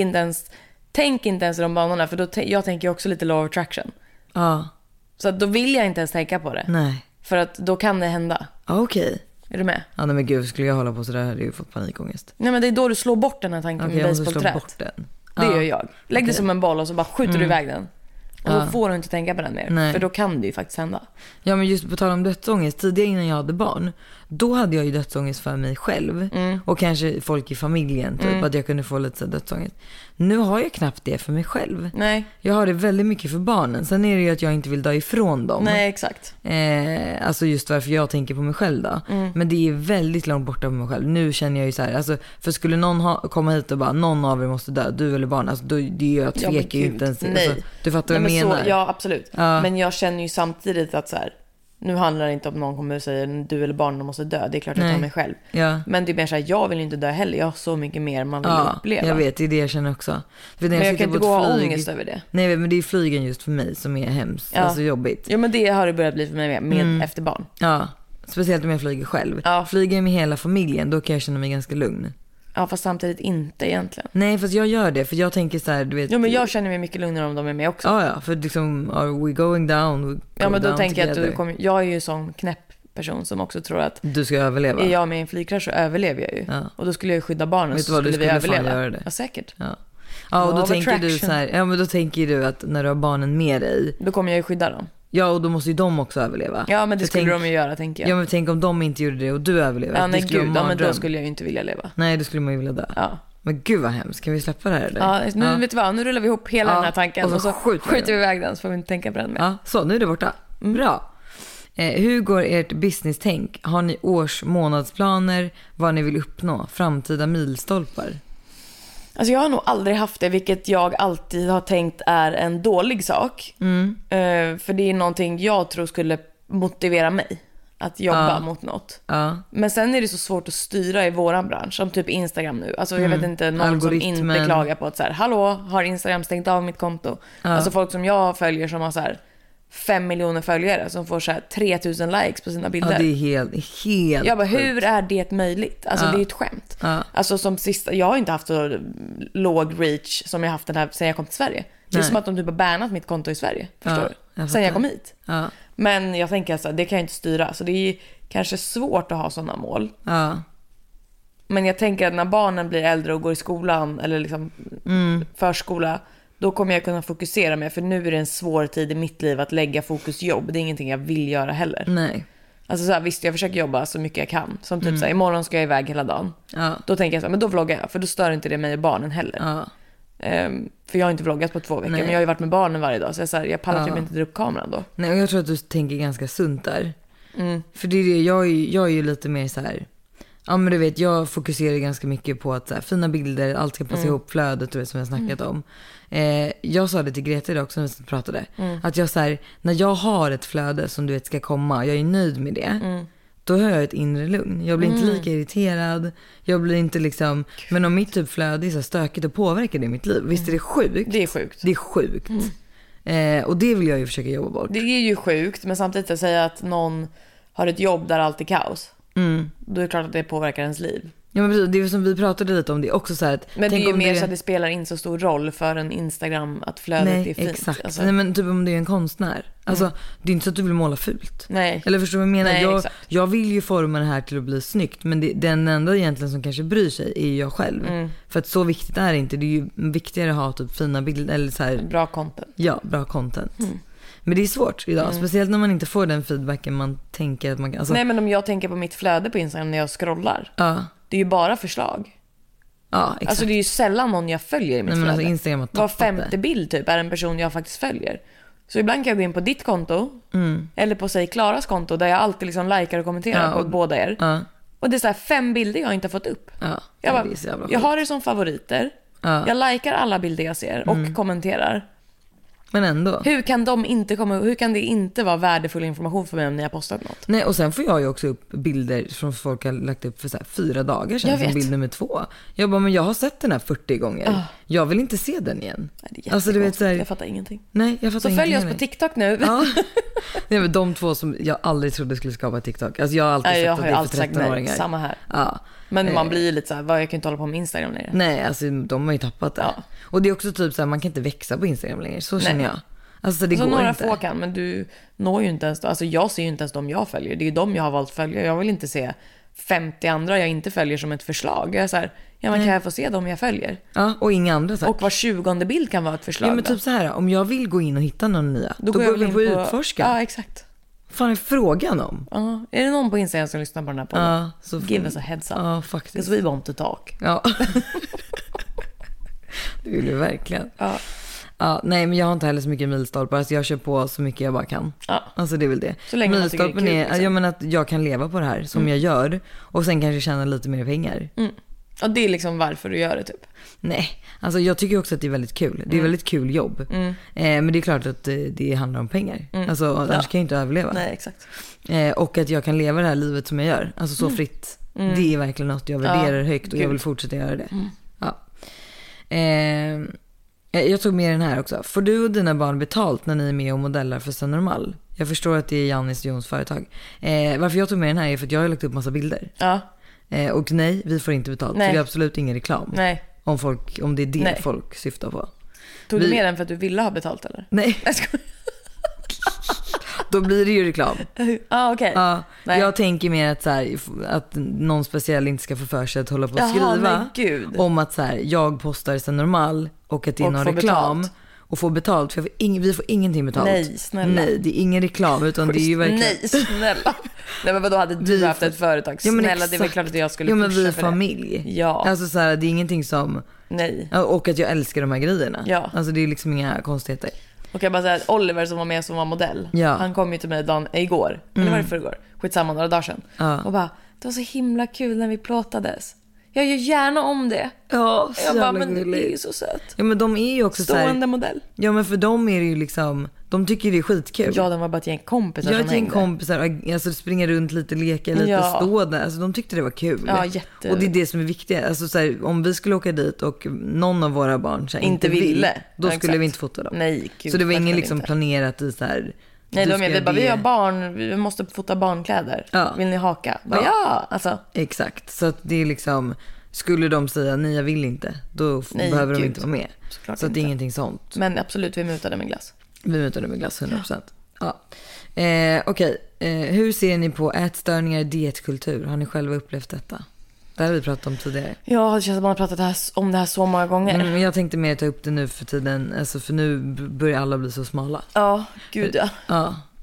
inte ens i de banorna, för då jag tänker ju också lite law of attraction. Ja. Så då vill jag inte ens tänka på det. Nej. För att då kan det hända. Ja, okej. Är du med? Ja, nej men gud, skulle jag hålla på så där hade jag ju fått panikångest. Nej, men det är då du slår bort den här tanken med baseballträt. Det gör jag. Lägg det som en boll och så bara skjuter du iväg den. Och då får du inte tänka på den mer. Nej. För då kan det ju faktiskt hända. Ja, men just på tal om dödsångest, tidigare innan jag hade barn, då hade jag ju dödsångest för mig själv. Och kanske folk i familjen, typ att jag kunde få lite så dödsångest. Nu har jag knappt det för mig själv. Nej. Jag har det väldigt mycket för barnen. Sen är det ju att jag inte vill dö ifrån dem. Nej, exakt. Alltså just varför jag tänker på mig själv då. Men det är väldigt långt borta på mig själv. Nu känner jag ju så här, alltså, för skulle någon komma hit och bara, någon av er måste dö, du eller barn, alltså, då, det är jag tvekar ju inte ens. Nej. Alltså, du fattar vad jag menar. Så, ja, absolut. Men jag känner ju samtidigt att så här, nu handlar det inte om någon kommer och säger du eller barnen måste dö. Det är klart att jag tar mig själv. Ja. Men det är mer så här, jag vill inte dö heller. Jag har så mycket mer man vill uppleva. Jag vet, det är det jag känner också. För men jag kan inte gå och ha ångest över det. Nej, men det är flygen just för mig som är hemskt. Alltså jobbigt. Ja, men det har det börjat bli för mig med efter barn. Ja, speciellt om jag flyger själv. Flyger jag med hela familjen, då kan jag känna mig ganska lugn. Ja, fast samtidigt inte egentligen. Nej, fast jag gör det, för jag tänker så här, du vet. Ja, men jag känner mig mycket lugnare om de är med också. Ja, för liksom, are we going down? Ja, men då tänker jag att jag är ju en sån knäpp person som också tror att du ska överleva. Är jag med i en flygkrasch så överlever jag ju. Ja. Och då skulle jag skydda barnen, så skulle vi överleva. Göra det. Ja, säkert. Ja, och då tänker du så här, ja, men då tänker du att när du har barnen med dig, då kommer jag ju skydda dem. Ja, och då måste ju de också överleva. Ja, men det skulle de ju göra, tänker jag. Ja, men tänk om de inte gjorde det och du överlever. Ja, nej gud, men då skulle jag ju inte vilja leva. Nej, då skulle man ju vilja dö. Ja. Men gud vad hemskt, kan vi släppa det här eller? Ja, nu vet du vad, nu rullar vi ihop hela den här tanken och så skjuter vi iväg den så får vi inte tänka på den mer. Ja, så nu är det borta. Bra. Hur går ert business-tänk? Har ni månadsplaner? Vad ni vill uppnå? Framtida milstolpar? Alltså jag har nog aldrig haft det, vilket jag alltid har tänkt är en dålig sak. För det är någonting jag tror skulle motivera mig att jobba mot något. Men sen är det så svårt att styra i våran bransch, som typ Instagram nu. Alltså jag vet inte, någon som inte klagar på att så här, hallå, har Instagram stängt av mitt konto? Alltså folk som jag följer som har så här 5 miljoner följare som får så här 3000 likes på sina bilder. Ja, det är helt jag bara, hur är det möjligt? Alltså det är ett skämt. Alltså som sista, jag har inte haft så låg reach som jag haft den här sen jag kom till Sverige. Det är som att de typ har bannat mitt konto i Sverige, förstår du? Sen jag kom hit. Men jag tänker alltså, det kan jag inte styra. Så det är kanske svårt att ha sådana mål. Men jag tänker att när barnen blir äldre och går i skolan eller liksom förskola, då kommer jag kunna fokusera mer. För nu är det en svår tid i mitt liv att lägga fokus jobb. Det är ingenting jag vill göra heller. Nej. Alltså så här, visst, jag försöker jobba så mycket jag kan. Som typ så här, imorgon ska jag iväg hela dagen. Då tänker jag så här, men då vloggar jag. För då stör inte det mig och barnen heller. För jag har inte vloggat på 2 veckor. Men jag har ju varit med barnen varje dag. Så jag, så här, jag pallar typ inte dra upp kameran då. Nej, och jag tror att du tänker ganska sunt där. För det är det, jag är ju lite mer så här. Ja, men du vet, jag fokuserar ganska mycket på att så här, fina bilder, allt ska passa ihop, flödet, du vet, som jag snackat om. Jag sa det till Greta idag också när vi pratade. Att jag så här, när jag har ett flöde som du vet ska komma, jag är nöjd med det. Då har jag ett inre lugn. Jag blir inte lika irriterad. Jag blir inte liksom... Men om mitt typ flöde är så stökigt och påverkar det mitt liv. Visst är det sjukt? Det är sjukt. Det är sjukt. Och det vill jag ju försöka jobba bort. Det är ju sjukt, men samtidigt att säga att någon har ett jobb där allt är kaos. Då är det klart att det påverkar ens liv. Ja, men precis, det är som vi pratade lite om det också så här att, men det är ju mer så att det spelar inte så stor roll för en Instagram att flödet är fint. Exakt. Alltså. Nej, men typ om du är en konstnär. Alltså, det är inte så att du vill måla fult. Nej. Eller förstår du vad jag menar? Nej, jag vill ju forma det här till att bli snyggt. Men den enda egentligen som kanske bryr sig är ju jag själv. För att så viktigt är det inte. Det är ju viktigare att ha typ fina bilder eller så här. Bra content. Ja, bra content. Men det är svårt idag, speciellt när man inte får den feedbacken man tänker att man kan. Alltså... Nej, men om jag tänker på mitt flöde på Instagram när jag scrollar. Det är ju bara förslag. Ja, exakt. Alltså det är ju sällan någon jag följer i mitt flöde. Alltså Instagram har var 5:e bild typ är en person jag faktiskt följer. Så ibland kan jag gå in på ditt konto eller på sig Klaras konto där jag alltid liksom likar och kommenterar på båda er. Och det är så här 5 bilder jag inte har fått upp. Jag har det som favoriter. Jag likar alla bilder jag ser och kommenterar. Men ändå. Hur kan det inte vara värdefull information för mig om ni har postat något? Nej, och sen får jag ju också upp bilder som folk har lagt upp för så här 4 dagar sedan. Som bild nummer 2. Jag bara, men jag har sett den här 40 gånger. Jag vill inte se den igen. Nej, det är alltså, du vet, så här... Jag fattar ingenting. Nej, jag fattar så följ oss på TikTok nu. Ja. Det är de 2 som jag aldrig trodde skulle skapa TikTok. Alltså jag har alltid sett att det är för 13-åringar. Samma här. Men man blir lite så här, jag kan inte hålla på med Instagram längre. Nej, alltså de har ju tappat det. Och det är också typ så här, man kan inte växa på Instagram längre. Så känner jag. Alltså det går några inte. få kan, men du når ju inte ens. Alltså jag ser ju inte ens de jag följer. Det är ju de jag har valt att följa. Jag vill inte se 50 andra jag inte följer som ett förslag. Jag är så här, kan jag få se dem jag följer? Ja, och inga andra så här. Och var 20:e bild kan vara ett förslag. Ja, men typ så här, om jag vill gå in och hitta någon nya, då går jag in på utforska. Ja, exakt. Fan är frågan om? Ja, är det någon på Instagram som lyssnar på den här podden? Så give us a heads up. Ja, faktiskt. Because we want to talk. Ja. Det vill du verkligen. Ja. Ja, nej, men jag har inte heller så mycket milstolpar. Alltså jag kör på så mycket jag bara kan. Alltså det är väl det. Så länge milstolpen är liksom. Jag menar att jag kan leva på det här som jag gör. Och sen kanske tjäna lite mer pengar. Och det är liksom varför du gör det typ. Nej, alltså jag tycker också att det är väldigt kul. Det är väldigt kul jobb. Men det är klart att det handlar om pengar. Alltså annars kan jag inte överleva. Nej, exakt. Och att jag kan leva det här livet som jag gör. Alltså så fritt. Det är verkligen något jag värderar högt. Och jag vill fortsätta göra det. Jag tog med den här också. Får du och dina barn betalt när ni är med och modellar för Sen Normal? Jag förstår att det är Jannis Jons företag. Varför jag tog med den här är för att jag har lagt upp massa bilder. Och nej, vi får inte betalt. Nej. För det är absolut ingen reklam. Nej. Om det är det folk syftar på. Tog du med den för att du ville ha betalt eller? Nej. Då blir det ju reklam. Okej. Jag tänker mer att, så här, att någon speciell inte ska få för sig att hålla på och skriva om att så här, jag postar Sen Normal och att det är någon reklam betalt. Och få betalt för vi får ingenting betalt. Nej, snälla. Nej, det är ingen reklam utan det är ju verkligen... Nej, snälla. Nej, men vadå, hade du haft ett företag? Snälla, det är väl klart att jag skulle pusha för det. Ja, men vi är familj. Ja. Alltså så här, det är ingenting som... Nej. Och att jag älskar de här grejerna. Ja. Alltså det är liksom inga konstigheter. Och jag bara säga att Oliver som var med som var modell, han kom ju till mig igår, eller var det förrgår? Skitsamma, några dagar sedan. Och bara, det var så himla kul när vi plåtades. Jag gör gärna om det. Ja, så jag bara, men det är ju så sött. Ja, men de är ju också stående så här, modell. Ja, men för dem är det ju liksom, de tycker det är skitkul. Ja, de var bara ett gäng kompisar som hängde. Ja, ett gäng kompisar, alltså springa runt lite, leka lite, stå där. Alltså de tyckte det var kul. Ja, jätte. Och det är det som är viktigt. Alltså så här, om vi skulle åka dit och någon av våra barn så här, inte ville, då skulle vi inte fota dem. Nej, gud, så det var ingen liksom planerat i så här. Nej, vi har barn, vi måste fota barnkläder. Vill ni haka? Alltså. Exakt, så att det är liksom, skulle de säga nej jag vill inte, då behöver de inte vara med. Såklart så att det är inte. ingenting sånt. Men absolut, vi mutade med glass. Vi mutade med glass 100%. Okej. Hur ser ni på ätstörningar i dietkultur? Har ni själva upplevt detta? Det har vi pratat om tidigare. Ja, det känns som man har pratat om det här så många gånger. Jag tänkte mer ta upp det nu för tiden. Alltså för nu börjar alla bli så smala. Ja, gud ja.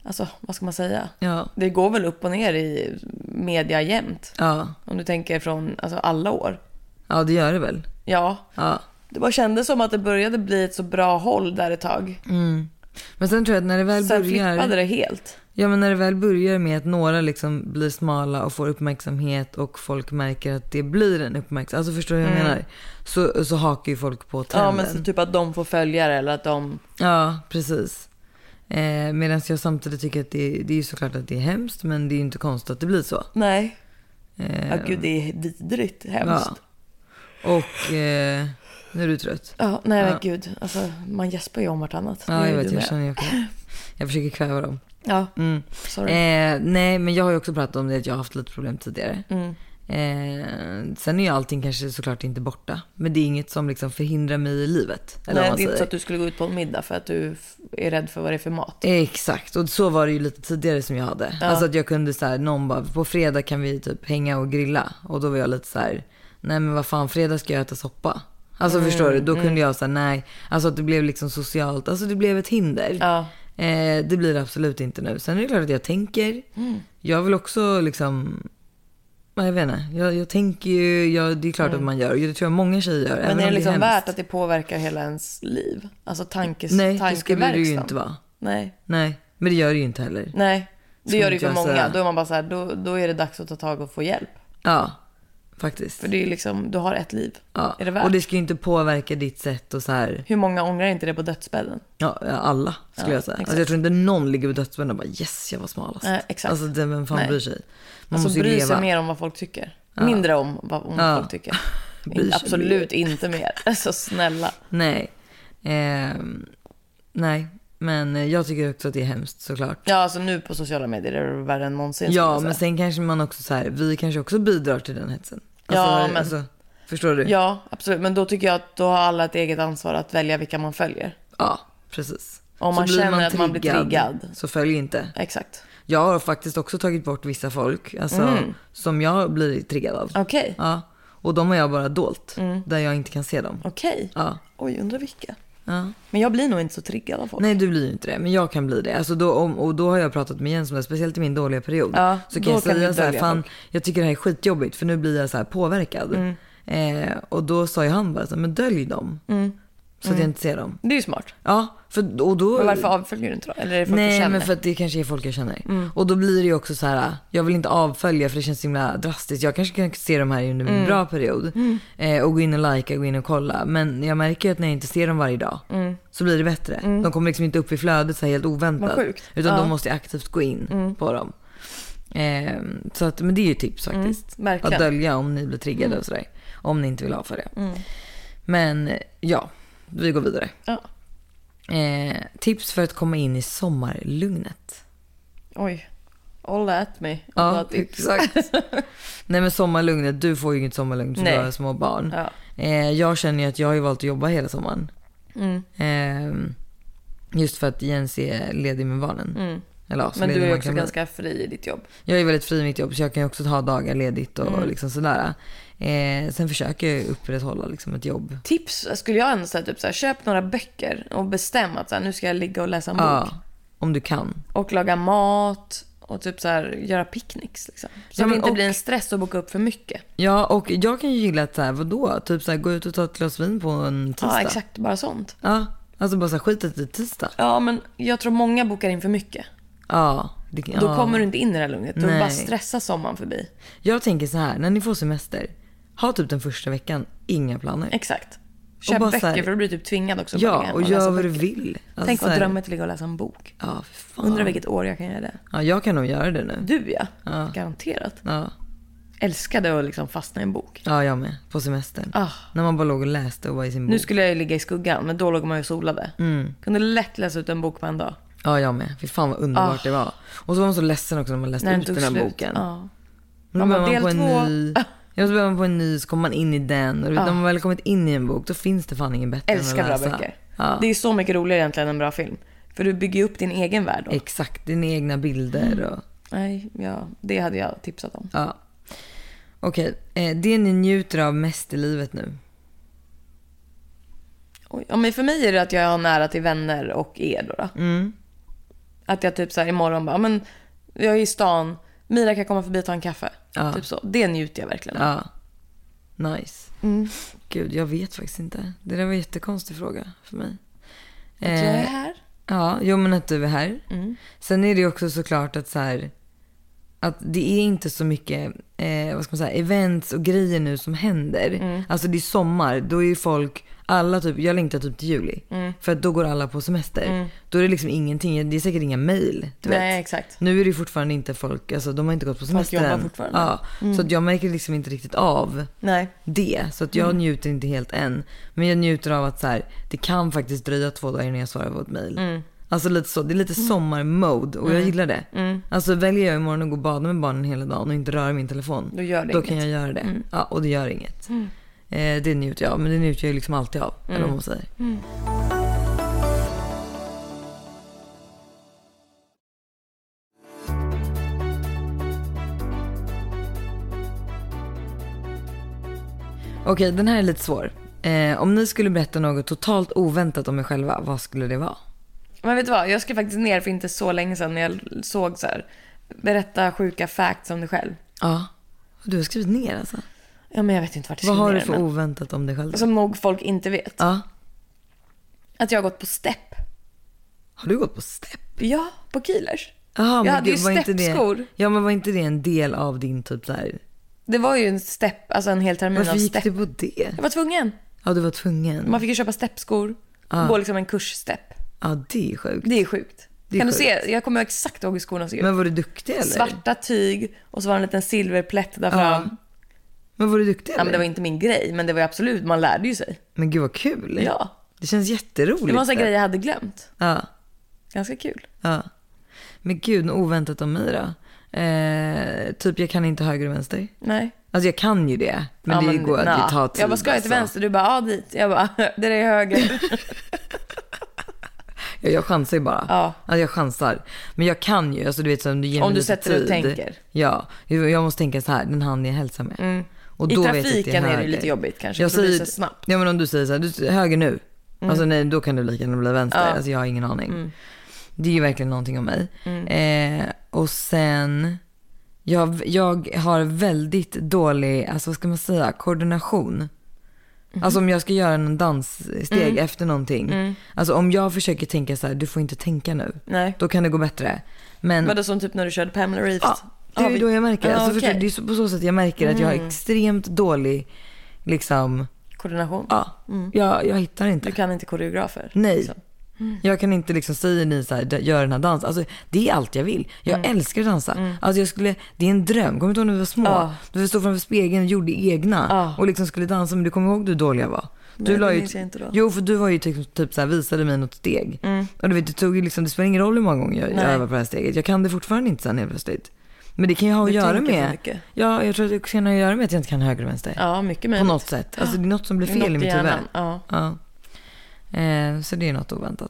alltså vad ska man säga? Ja. Det går väl upp och ner i media jämt. Ja. Om du tänker från alltså, alla år. Ja, det gör det väl. Ja. Det bara kändes som att det började bli ett så bra håll där ett tag. Men sen tror jag att när det väl sen börjar... Sen flippade det helt. Ja, men när det väl börjar med att några liksom blir smala och får uppmärksamhet och folk märker att det blir en uppmärksamhet. Alltså förstår du hur jag menar? Så hakar ju folk på trenden. Ja, men så typ att de får följare eller att de... Ja, precis. Medan jag samtidigt tycker att det är ju såklart att det är hemskt, men det är ju inte konstigt att det blir så. Nej. Ja, gud, det är vidrigt hemskt. Ja. Och nu är du trött. Ja, nej men gud. Alltså, man gäspar ju om vartannat. Ja, jag vet, jag känner ju jag försöker kväva dem. Ja, sorry. Nej, men jag har ju också pratat om det att jag har haft lite problem tidigare. Sen är ju allting kanske såklart inte borta. Men det är inget som liksom förhindrar mig i livet. Eller nej, det är inte så att du skulle gå ut på en middag för att du är rädd för vad det är för mat. Exakt, och så var det ju lite tidigare som jag hade. Alltså att jag kunde så här, någon bara, på fredag kan vi typ hänga och grilla. Och då var jag lite så här, nej men vad fan, fredag ska jag äta soppa. Alltså förstår du, då kunde jag säga nej. Alltså att det blev liksom socialt, alltså det blev ett hinder. Ja. Det blir det absolut inte nu. Sen är det klart att jag tänker, jag vill också liksom, jag vet inte, jag tänker ju, det är klart att man gör, det tror jag många tjejer gör. Men är det liksom värt att det påverkar hela ens liv? Alltså nej, det skulle det ju inte vara. Nej, men det gör det ju inte heller. Nej, det gör det ju för många. Då är man bara så här, då är det dags att ta tag och få hjälp. Ja, faktiskt. För det är liksom, du har ett liv. Ja. Är det värt? Och det ska ju inte påverka ditt sätt och så här. Hur många ångrar inte det på dödsbädden? Ja, alla skulle jag säga. Alltså, jag tror inte någon ligger på dödsbädden och bara yes, jag var smalast. Exakt. Alltså vem fan bryr sig? Man alltså måste bryr leva. sig mer om vad folk tycker. Mindre om vad folk tycker. Absolut inte mer. Alltså snälla. Nej. Nej. Men jag tycker också att det är hemskt, såklart. Ja, alltså nu på sociala medier är det värre än någonsin. Ja, men sen kanske man också så här, vi kanske också bidrar till den hetsen. Alltså, ja, men... Alltså, förstår du? Ja, absolut. Men då tycker jag att då har alla ett eget ansvar att välja vilka man följer. Ja, precis. Om man känner att man blir triggad. Så följ inte. Exakt. Jag har faktiskt också tagit bort vissa folk, alltså, som jag blir triggad av. Okej. Ja. Och de har jag bara dolt, där jag inte kan se dem. Okej. Ja. Oj, undrar vilka. Ja. Men jag blir nog inte så triggad av folk. Nej, du blir inte det, men jag kan bli det. Alltså då har jag pratat med Jens om det, speciellt i min dåliga period. Ja, så kan jag säga så här, fan, jag tycker det här är skitjobbigt, för nu blir jag så här påverkad. Och då sa ju han bara så här, men dölj dem. Så att jag inte ser dem. Det är ju smart. Ja, och då... Men varför avföljer du inte då? Eller är det folk du känner? Nej, men för att det kanske är folk jag känner. Och då blir det ju också så här, jag vill inte avfölja för det känns så himla drastiskt. Jag kanske kan se dem här under en bra period. Och gå in och likea, gå in och kolla. Men jag märker att när jag inte ser dem varje dag så blir det bättre. De kommer liksom inte upp i flödet så här helt oväntat. Utan de måste aktivt gå in på dem. Så att, men det är ju tips faktiskt. Att dölja om ni blir triggade och sådär. Om ni inte vill avfölja. Men ja, vi går vidare. Ja. Tips för att komma in i sommarlugnet. Oj, all at me. Ja, exakt. Nej, men sommarlugnet, du får ju inget sommarlugn för du har små barn. Ja. Jag känner ju att jag har ju valt att jobba hela sommaren. Just för att Jens är ledig med barnen. Eller, men du är också ganska fri i ditt jobb. Jag är väldigt fri i mitt jobb, så jag kan ju också ta dagar ledigt och liksom sådär. Sen försöker jag upprätthålla liksom ett jobb. Tips skulle jag ändå säga, typ så här, köp några böcker och bestäm att så här, nu ska jag ligga och läsa en bok. Ja, om du kan. Och laga mat och typ så här, göra picknicks liksom. Så det inte blir en stress att boka upp för mycket. Ja, och jag kan ju gilla att så här, vadå? Typ så här, gå ut och ta ett glas vin på en tisdag. Ja, exakt, bara sånt. Ja, alltså bara så här, skitet i tisdag. Ja, men jag tror många bokar in för mycket. Ja, då kommer du inte in i det här lugnet. Då bara stressa sommaren förbi. Jag tänker så här, när ni får semester, ha typ den första veckan inga planer. Exakt. Köp böcker här, för du blir typ tvingad också. Ja, och gör vad du vill. Alltså, tänk vad drömmen till att ligga och läsa en bok. Ja, fan. Undrar vilket år jag kan göra det. Ja, jag kan nog göra det nu. Du ja. Garanterat. Ja. Älskade att liksom fastna i en bok. Ja, jag med. På semestern. När man bara låg och läste och var i sin bok. Nu skulle jag ju ligga i skuggan, men då låg man ju och solade. Kunde lätt läsa ut en bok på en dag. Ja, jag med. Fy fan vad underbart det var. Och så var man så ledsen också när man läste ut den här boken. Ja. Man del på en ny. Ja, så börjar man på en ny, så kommer man in i den. Och när man väl kommit in i en bok, då finns det fan ingen bättre älskar än att läsa. Bra böcker. Ja. Det är så mycket roligare egentligen än en bra film. För du bygger upp din egen värld då. Exakt, dina egna bilder. Och... Nej, ja, det hade jag tipsat om. Ja. Okej, det ni njuter av mest i livet nu? Oj, ja, men för mig är det att jag har nära till vänner och er då. Att jag typ så här imorgon bara, men jag är i stan, Mira kan komma förbi och ta en kaffe. Typ så. Det njuter jag verkligen. Ja. Nice. Gud, jag vet faktiskt inte. Det där var en jättekonstig fråga för mig. Att jag är här? Ja, jo men att du är här. Sen är det också såklart att så här, att det är inte så mycket vad ska man säga, events och grejer nu som händer. Alltså det är sommar, då är ju folk alla typ, jag längtar typ till juli. För att då går alla på semester. Då är det liksom ingenting, det är säkert inga mejl. Nej, exakt. Nu är det fortfarande inte folk, alltså de har inte gått på semester än. Folk jobbar fortfarande. Så att jag märker liksom inte riktigt av det. Så att jag njuter inte helt än. Men jag njuter av att så här, det kan faktiskt dröja 2 dagar innan jag svarar på ett mejl. Alltså lite så, det är lite sommarmode och jag gillar det. Alltså väljer jag imorgon att gå och bada med barnen hela dagen och inte röra min telefon, då kan jag göra det. Ja, och det gör inget. Det njuter jag, men det njuter jag liksom alltid av, eller vad man säger. Okej, den här är lite svår. Om ni skulle berätta något totalt oväntat om er själva, vad skulle det vara? Men vet du vad, jag skrev faktiskt ner för inte så länge sedan när jag såg så här, berätta sjuka facts om dig själv. Ja, du har skrivit ner alltså. Ja, men jag vet inte vart jag skriver. Vad har ner, du för oväntat om dig själv? Som nog folk inte vet. Ja. Att jag har gått på step. Har du gått på step? Ja, på Kielers. Aha, jag hade ju steppskor. Ja, men var inte det en del av din typ så här? Det var ju en step, alltså en hel termin av step. Varför gick du på det? Jag var tvungen. Ja, du var tvungen. Man fick ju köpa steppskor. Gå liksom en kursstep. Ja, det är sjukt. Det är sjukt. Kan du se? Jag kommer exakt ihåg hur skorna såg ut. Men var du duktig eller? Svarta tyg och så var det en liten silverplätt där fram. Men var du duktig eller? Ja, men det var inte min grej, men det var ju absolut, man lärde ju sig. Men gud vad kul. Ja. Det känns jätteroligt. Det var en sån grej jag hade glömt. Ja. Ganska kul. Ja. Men gud, oväntat om mig då. Typ jag kan inte höger och vänster. Nej. Alltså jag kan ju det. Men det går, det tar tid. Jag bara, ska jag till vänster? Du bara, dit. Jag bara, det är höger. Jag chansar ju bara. Ja. Alltså jag chansar. Men jag kan ju, alltså du vet, om du ger mig om du lite sätter tid. Och tänker. Ja, jag måste tänka så här, den hand jag hälsar med. Och i då trafiken vet är det lite jobbigt kanske. Jag säger, så snabbt. Ja, men om du säger så här, du höger nu. Alltså nej, då kan du lika gärna bli vänster. Ja. Alltså jag har ingen aning. Det är ju verkligen någonting om mig. Och sen jag har väldigt dålig, alltså vad ska man säga, koordination. Alltså om jag ska göra en danssteg efter någonting. Alltså om jag försöker tänka så här, du får inte tänka nu. Nej. Då kan det gå bättre. Men var det som typ när du körde Pamela Reeves? Ja, det är ju då jag märker. Alltså okay. det är på så sätt jag märker att jag har extremt dålig liksom koordination. Ja, jag hittar inte. Du kan inte koreografer. Nej. Liksom. Jag kan inte liksom säga ni så här, gör den här dansen. Alltså det är allt jag vill. Jag älskar att dansa. Alltså det är en dröm. Kommer du ihåg när vi var små? Du stod framför spegeln och gjorde egna och liksom skulle dansa, men du kommer ihåg hur dålig jag var. Du la ju jo, för du var ju typ så här, visade mig något steg. Och du vet, det tog ju liksom, det spelar ingen roll hur många gånger jag övar på det här steget. Jag kan det fortfarande inte sen helt plötsligt. Men det kan ju ha att göra med. Ja, jag tror att det kan ha att göra med att jag inte kan höger och vänster. Ja, mycket möjligt. På något sätt. Alltså det är något som blir fel i mitt huvud. Ja. Så det är något oväntat.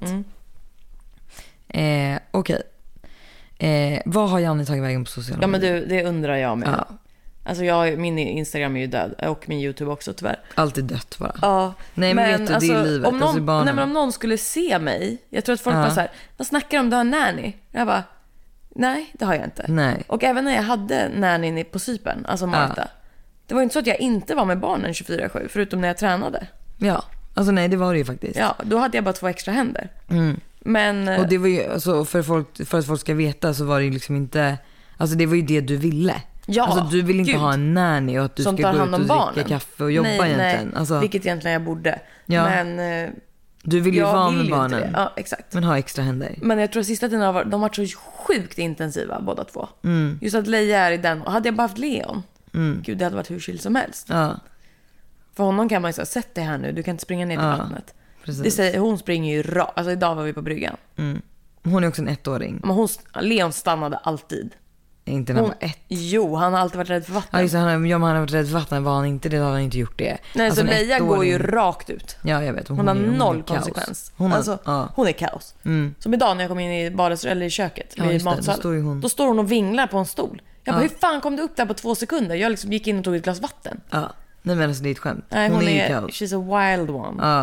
Okej. Vad har Janni tagit vägen på sociala medier? Ja, men det undrar jag med. Ja. Alltså min Instagram är ju död. Och min YouTube också tyvärr. Alltid dött bara. Ja. Nej, men vet du, alltså, det är livet. Om någon skulle se mig. Jag tror att folk var så här, vad snackar om, du har en nanny? Jag bara, nej, det har jag inte. Nej. Och även när jag hade nannyn på Cypern, alltså Marta. Det var inte så att jag inte var med barnen 24/7, förutom när jag tränade. Ja, alltså nej, det var det ju faktiskt. Ja, då hade jag bara 2 extra händer. Men och det var ju, alltså, för att folk ska veta, så var det ju liksom inte, alltså det var ju det du ville. Ja, alltså du vill inte ha en nanny och att du ska gå ut och dricka kaffe och jobba egentligen. Nej, alltså, vilket egentligen jag borde. Ja. Men du vill ju vara med barnen. Ja, exakt. Men ha extra händer. Men jag tror att sista tiden de har varit så sjukt intensiva båda två. Just att Leia är i den. Och hade jag bara haft Leon, gud, det hade varit hur chill som helst. Ja. För honom kan man ju säga, sätt dig här nu, du kan inte springa ner till vattnet. Precis. Det säger, hon springer ju alltså idag var vi på bryggan. Hon är också en 1-åring. Men Leon stannade alltid. Inte när han var 1. Jo, han har alltid varit rädd för vatten. Ja, just det, han har varit rädd för vatten. Var han inte det, hade han inte gjort det. Nej, alltså, så Leia går ju rakt ut. Ja, jag vet. Hon har noll konsekvens. Hon är kaos. Som idag när jag kom in i eller i köket, i matsalen. Då står hon och vinglar på en stol. Jag bara, hur fan kom du upp där på 2 sekunder? Jag liksom gick in och tog ett glas vatten. Ja, nej, men alltså det är ett skämt. Nej, hon är kaos. She's a wild one. Ja.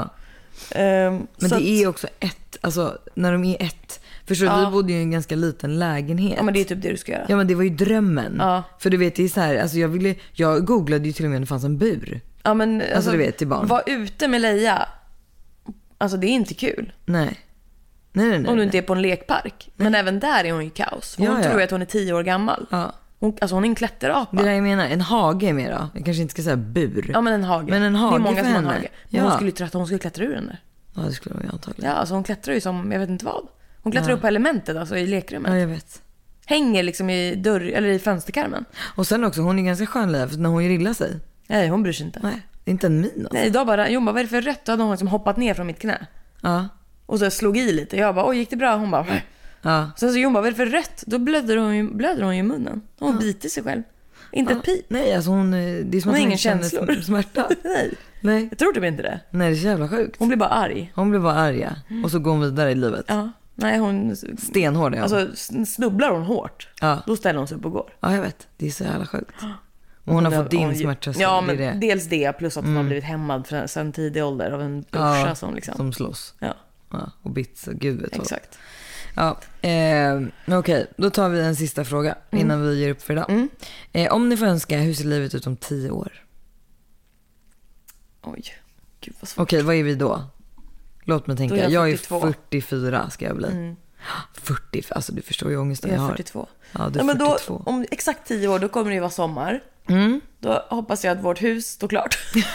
Men det är också alltså när de är förstår du, vi bodde ju i en ganska liten lägenhet. Ja, men det är typ det du ska göra. Ja, men det var ju drömmen. Ja. För du vet, det är så här, alltså jag googlade ju till och med om det fanns en bur. Ja, men alltså du vet, till barn. Var ute med Leia. Alltså det är inte kul. Nej. Om du inte är på en lekpark. Nej. Men även där är hon i kaos. Hon tror att hon är 10 år gammal. Ja. Hon är en klätterapa. Det där jag menar, en hage mer då. Jag kanske inte ska säga bur. Ja, men en hage. Men en hage, det är många som har en hage. hage. Men hon skulle ju trötta, hon skulle klättra ur den där. Ja, det skulle hon antagligen. Ja, alltså hon klättrar ju som, jag vet inte vad. Hon klättrar upp på elementet, alltså i lekrummet. Ja, jag vet. Hänger liksom i dörr eller i fönsterkarmen. Och sen också, hon är ganska skön för när hon grillar sig. Nej, hon bryr sig inte. Nej, det är inte en min alltså. Nej, idag bara, vad är det för rött? Då hade hon liksom hoppat ner från mitt knä. Ja. Och så slog i lite. Jag bara, gick det bra? Hon bara, ja. Sen så Jon bara, vad är det för rött? Då blöder hon ju i munnen. Hon biter sig själv. Inte ett pip. Nej, alltså det är som hon att har ingen känslor. Smärta. Nej. Jag tror typ inte det. Nej, det är så jävla sjukt. Hon blir bara arg. Hon blir bara arg, ja. Och så går hon vidare i livet. Ja. Nej, hon... Stenhård, ja. Alltså, snubblar hon hårt. Ja. Då ställer hon sig upp och går. Ja, jag vet. Det är så jävla sjukt. Och hon har fått din smärta. Ja, men det. Dels det. Plus att hon har blivit hämmad sedan tidig ålder av en brorsa som liksom... Som slåss. Ja. Och bits och gud vet. Exakt. Ja, okej. Då tar vi en sista fråga innan vi ger upp för idag. Om ni får önska, hur ser livet ut om 10 år? Oj, gud vad svårt. Okej, vad är vi då? Låt mig tänka. Jag är 44 ska jag bli. 40, alltså du förstår ju ångesten jag har. Jag är 42. Ja, du är 42. Då, om exakt 10 år, då kommer det ju vara sommar. Då hoppas jag att vårt hus står klart.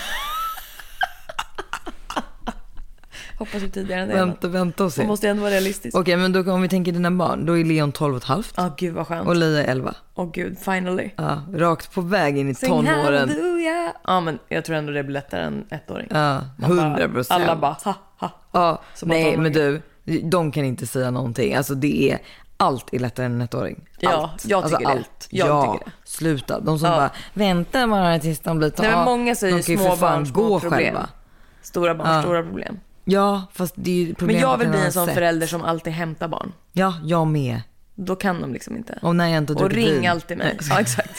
Hoppas ju tidigare än det. Vänta och se. Man måste ändå vara realistisk. Okej, men då om vi tänker dina barn, då är Leon 12,5. Ja, gud vad skönt. Och Leia 11. Gud, finally. Ja, rakt på väg in i tonåren. Ja, men jag tror ändå det blir lättare än 1-åring. Ja, 100%. Alla bara, ha. Ja, nej, men du, de kan inte säga någonting. Alltså det är, allt är lättare än en 1-åring. Ja, jag tycker alltså, det. Allt. Jag tycker det. Sluta. De som bara, vänta bara tills de blir Nej, men många säger små barn, små problem. Själva. Stora barn, stora problem. Ja, fast det är ju problem. Men jag vill bli en sån förälder som alltid hämtar barn. Ja, jag med. Då kan de liksom inte. Och när jag inte och ring alltid mig. Ja, exakt.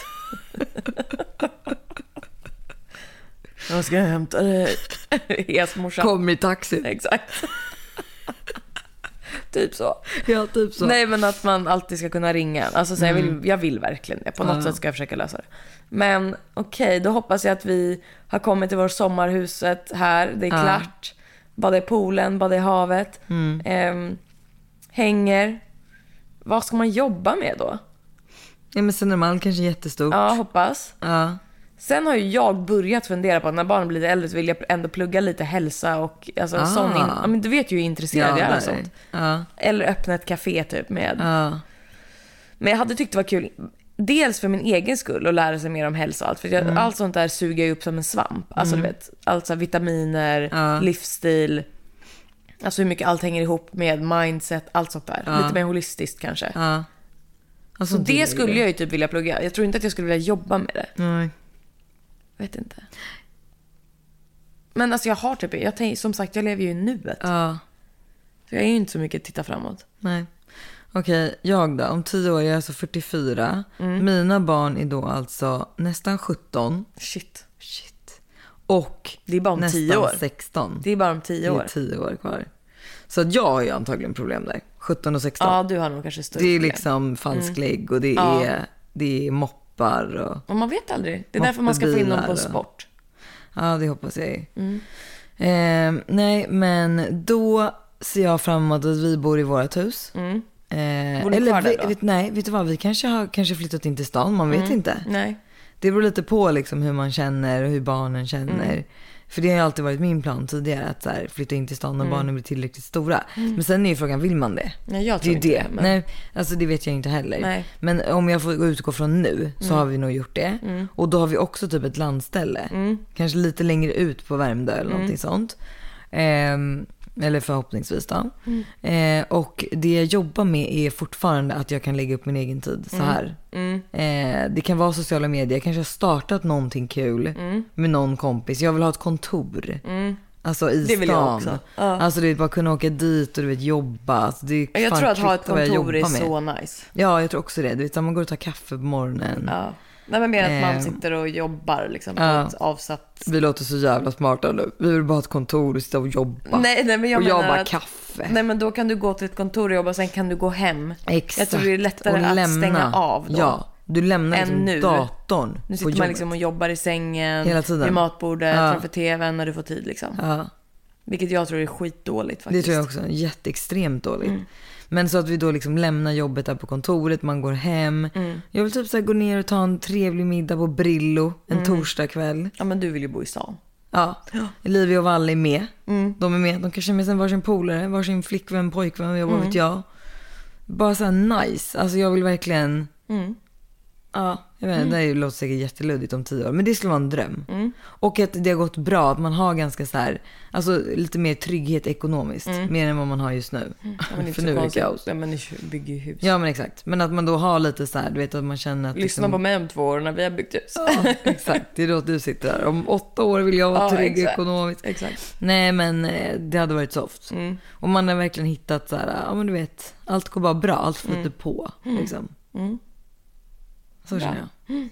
Jag ska hämta dig. Hesmorsan. Kom i taxi. Exakt. Typ så. Ja, typ så. Nej, men att man alltid ska kunna ringa. Alltså så jag vill verkligen det. På något sätt ska jag försöka lösa det. Men okej, då hoppas jag att vi har kommit till vår sommarhuset här. Det är klart. Bada i poolen, bada i havet. Hänger. Vad ska man jobba med då? Ja, men sen är man kanske jättestort. Ja, hoppas. Ja. Sen har ju jag börjat fundera på att när barnen blir lite äldre så vill jag ändå plugga lite hälsa och alltså sån ja, men du vet ju hur intresserad jag är av sånt. Eller öppna ett café typ med. Men jag hade tyckt det var kul dels för min egen skull att lära sig mer om hälsa och allt för allt sånt där suger jag upp som en svamp. Alltså du vet, allt så här, vitaminer, livsstil. Alltså hur mycket allt hänger ihop med mindset, allt sånt där. Lite mer holistiskt kanske. Alltså, så det skulle jag ju typ vilja plugga. Jag tror inte att jag skulle vilja jobba med det. Nej. Vet inte. Men alltså jag har typ, som sagt, jag lever ju i nuet. Så jag är ju inte så mycket att titta framåt. Nej. Okej, jag då. Om 10 år är jag alltså 44. Mina barn är då alltså nästan 17. Shit. Och det är bara om nästan 10 år. 16. Det är bara om 10 år. Det är 10 år kvar. Så att jag har ju antagligen problem där. 17 och 16. Ja, du har nog kanske större problem. Det är problem. Liksom falsklägg och det är moppar. Och man vet aldrig. Det är därför man ska få in dem på sport. Ja, det hoppas jag. Nej, men då ser jag fram emot att vi bor i vårt hus. Eller vet du vad, vi kanske har flyttat in till stan, man vet inte. Nej. Det beror lite på liksom hur man känner och hur barnen känner. För det har ju alltid varit min plan tidigare att så här, flytta in till stan när barnen blir tillräckligt stora. Men sen är ju frågan, vill man det? Nej, jag tror inte det. Men... Nej, alltså det vet jag inte heller. Nej. Men om jag får utgå från nu så har vi nog gjort det. Och då har vi också typ ett landställe. Kanske lite längre ut på Värmdö eller någonting sånt. Eller förhoppningsvis då. Och det jag jobbar med är fortfarande att jag kan lägga upp min egen tid så här. Det kan vara sociala medier. Jag kanske har startat någonting kul med någon kompis. Jag vill ha ett kontor. Alltså i stan. Vill jag också. Alltså det är bara kunna åka dit och du vet jobba. Alltså, det är jag tror att ha ett kontor är så nice. Ja, jag tror också det. Du vet, man går och tar kaffe på morgonen. Nej, men mer att man sitter och jobbar liksom, på ett avsatt... Vi låter så jävla smarta nu. Vi vill bara ha ett kontor och sitta och jobba. Nej, men jag menar jobba kaffe. Nej, men då kan du gå till ett kontor och jobba, sen kan du gå hem. Exakt. Jag tror det är lättare att stänga av då. Ja, du lämnar liksom datorn. Nu sitter man liksom och jobbar i sängen, hela tiden, vid matbordet, framför tvn när du får tid liksom. Ja. Vilket jag tror är skitdåligt faktiskt. Det tror jag också, jätteextremt dåligt. Men så att vi då liksom lämnar jobbet där på kontoret, man går hem. Jag vill typ så här gå ner och ta en trevlig middag på Brillo en torsdagkväll. Ja, men du vill ju bo i stan. Ja, Livia och Valle är med. De är med, de kanske är med sen varsin polare, varsin flickvän, pojkvän, vad vet jag. Bara så här nice, alltså jag vill verkligen... Ja, jag vet, det låter säkert jätteluddigt om 10 år, men det skulle vara en dröm. Och att det har gått bra, att man har ganska så här, alltså lite mer trygghet ekonomiskt, mer än vad man har just nu. För nu är det kaos. Ja, men ni bygger ju hus. Ja, men exakt. Men att man då har lite så här, du vet, att man känner att... Lyssna på mig om 2 år när vi har byggt hus. Ja, exakt. Det är då du sitter där. Om 8 år vill jag vara trygg ekonomiskt. Exakt. Nej, men det hade varit soft. Och man har verkligen hittat så här, ja men du vet, allt går bara bra, allt flyter på liksom. Så känner jag.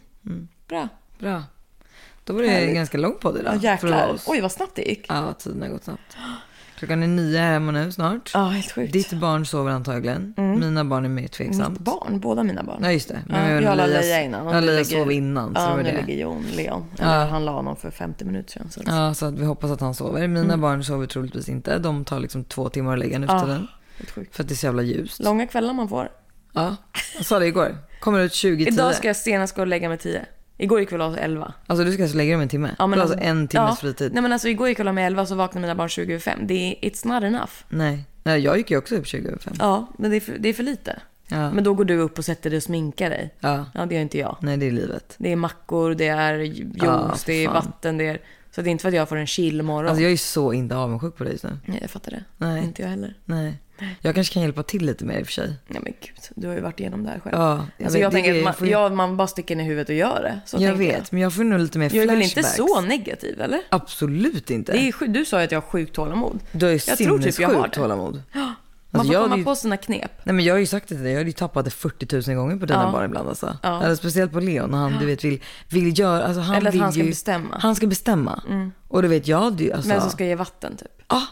Bra. Då var det ganska långt på det där. Ja, jäklar. Oj, vad snabbt det gick. Ja, tiden har gått snabbt. Klockan är 9 hemma nu snart. Ja, helt sjukt. Ditt barn sover antagligen. Mina barn är mer tveksamt. Mitt barn? Båda mina barn? Ja, just det. Men jag la Leia innan. Jag Leia sov innan. Så ja, nu ligger Leon. Han la honom för 50 minuter sedan. Ja, så att vi hoppas att han sover. Mina barn sover troligtvis inte. De tar liksom 2 timmar att lägga nu för tiden. För att det är så jävla ljust. Långa kvällar man får. Ja, jag sa det igår. Kommer ut 20-10. Idag ska jag senast gå och lägga mig 10. Igår gick vi alltså 11. Alltså du ska alltså lägga dig med en timme? Ja, men alltså en timmes fritid. Nej, men alltså igår gick jag med 11, så vaknade mina barn 25. It's not enough. Nej, jag gick ju också upp 25. Ja, men det är för lite. Ja. Men då går du upp och sätter dig och sminkar dig. Ja, det gör inte jag. Nej, det är livet. Det är mackor, det är juice, det är vatten, det är... Så det är inte för att jag får en chill morgon. Alltså jag är så inte avundsjuk på dig just nu. Nej, jag fattar det. Nej. Inte jag heller. Nej. Jag kanske kan hjälpa till lite mer i och för sig. Ja, men gud, du har ju varit igenom det här själv. Ja, jag tänker att man bara sticker ner huvudet och gör det. Så jag vet, men jag får nog lite mer flashbacks. Jag är väl inte så negativ, eller? Absolut inte. Du sa ju att jag har sjukt tålamod. Du har ju sinnessjukt tålamod. Man får komma på sina knep. Nej, men jag har ju sagt det till dig. Jag har ju tappat det 40 000 gånger på dina barn ibland alltså. Eller speciellt på Leon när han du vet vill göra, alltså han eller att vill han ska bestämma. Han ska bestämma. Och du vet jag alltså. Men som ska ge vatten typ. Ja.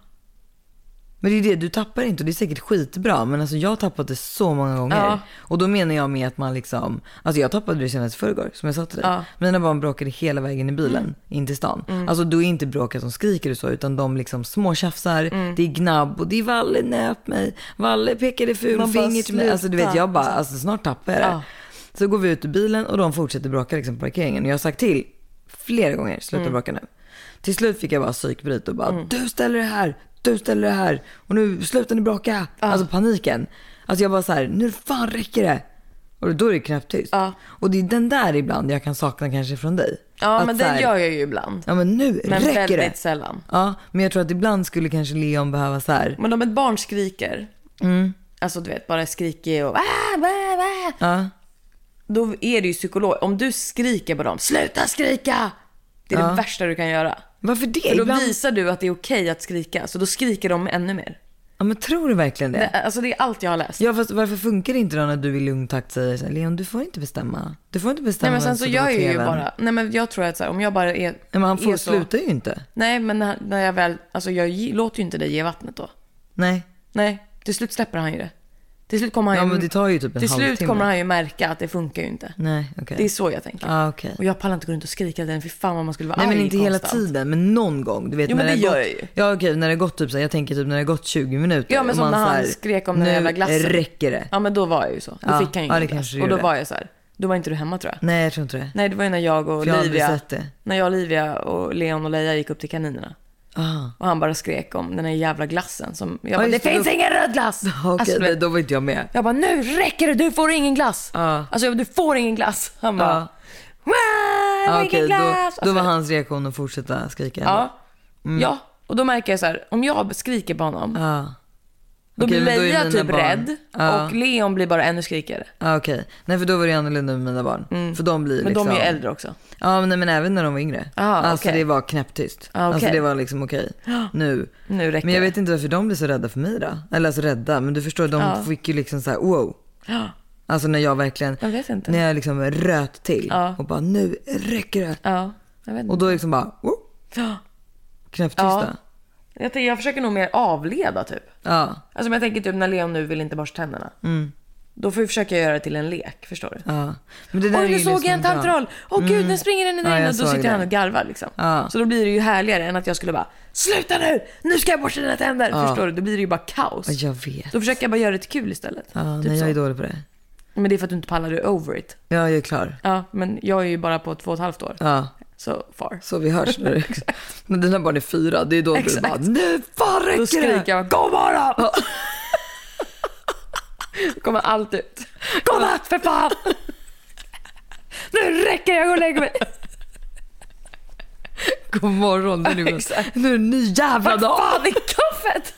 Men det är det, du tappar inte, och det är säkert skitbra, men alltså jag har tappat det så många gånger. Och då menar jag med att man liksom, alltså jag tappade det senast förrgår, som jag sa till dig. Mina barn bråkade hela vägen i bilen in till stan. Alltså då är inte bråkat som skriker och så, utan de liksom småtjafsar, det är gnabb och det är Valle nöp mig, Valle pekade fulfinger till mig. Alltså du vet, jag bara, alltså snart tappar jag det. Så går vi ut ur bilen och de fortsätter bråka liksom på parkeringen. Och jag har sagt till flera gånger, sluta bråka nu. Till slut fick jag bara psykbryt och bara, du ställer det här och nu slutar ni bråka. Alltså paniken. Alltså jag bara så här, nu fan räcker det. Och då är det knappt tyst. Och det är den där ibland jag kan sakna kanske från dig. Ja, att men det gör jag ju ibland. Ja, men nu räcker det. Men väldigt sällan. Ja, men jag tror att ibland skulle kanske Leon behöva så här. Men om ett barn skriker, alltså du vet, bara skriker och då är det ju psykolog. Om du skriker på dem, sluta skrika. Det är det värsta du kan göra. Varför det? För då visar du att det är okej att skrika. Så då skriker de ännu mer. Ja, men tror du verkligen det? Alltså det är allt jag har läst. Ja, fast varför funkar det inte då när du i lugn takt säger så här, Leon, du får inte bestämma. Du får inte bestämma. Nej, men sen så gör jag ju bara. Nej, men jag tror att så här, om jag bara är. Nej, men han får sluta ju inte. Nej, men när jag väl, alltså jag låter ju inte dig ge vattnet då. Nej, till slut släpper han ju det. Till slut kommer han men det tar ju typ en halvtimme. Till slut kommer han ju märka att det funkar ju inte. Nej, okay. Det är så jag tänker. Okay. Och jag pallar inte gå runt och skrika den, för fan vad man skulle vara arg. Nej, men inte konstant. hela tiden, men någon gång. Du vet, jo, men när det gör jag ju. Ja, okej, när det gått typ så här, jag tänker typ när det gått 20 minuter. Ja, men som när han skrek om den jävla glassen. Nu räcker det. Ja, men då var jag ju så. Då fick han ju en glass. Och då var jag så här. Då var inte du hemma, tror jag. Nej, jag tror inte det. Nej, det var ju när jag och Olivia och Leon och Leia gick upp till kaninerna. Och han bara skrek om den här jävla glassen som jag bara, det finns ingen röd glass. Okej, alltså, då var inte jag med. Jag bara, nu räcker det, du får ingen glass. Alltså du får ingen glass. Han bara, ingen glass. Då var hans reaktion att fortsätta skrika. Ja, och då märker jag så här, om jag skriker på honom, då blir Leia typ rädd. Och Leon blir bara ännu skrikare. Okej. Nej, för då var det annorlunda med mina barn. För de blir men de är ju äldre också. Ja, men även när de var yngre. Alltså det var knäpptyst. Alltså det var liksom okej. Nu räcker. Men jag vet inte varför de blir så rädda för mig då. Eller alltså rädda, men du förstår, de fick ju liksom så här, wow. Alltså när jag verkligen, jag vet inte. När jag liksom röt till och bara, nu räcker det. Ja, jag vet inte. Och då liksom bara, knäpptysta. Jag försöker nog mer avleda typ. Ja. Alltså jag tänker typ när Leon nu vill inte borsta tänderna. Då får vi försöka göra det till en lek, förstår du? Ja. Men det där nu såg jag en tandtroll. Gud, den springer den där inne. Då sitter han och garvar liksom. Så då blir det ju härligare än att jag skulle bara, sluta nu ska jag borsta dina tänder. Förstår du? Då blir det ju bara kaos. Jag vet. Då försöker jag bara göra det till kul istället. Ja, typ nej, jag är dålig på det. Men det är för att du inte pallar, du over it. Ja, jag är klar. Ja, men jag är ju bara på 2,5 år. Ja. So far. Så vi hörs nu. Men dina barn är 4. Det är då du bara, nu fan räcker det. Då skriker jag, gå bara! Ja. Då kommer allt ut. Godnatt för fan! Nu räcker jag och lägger mig. God morgon. Nu är det en ny jävla dag. Vad fan är kaffet?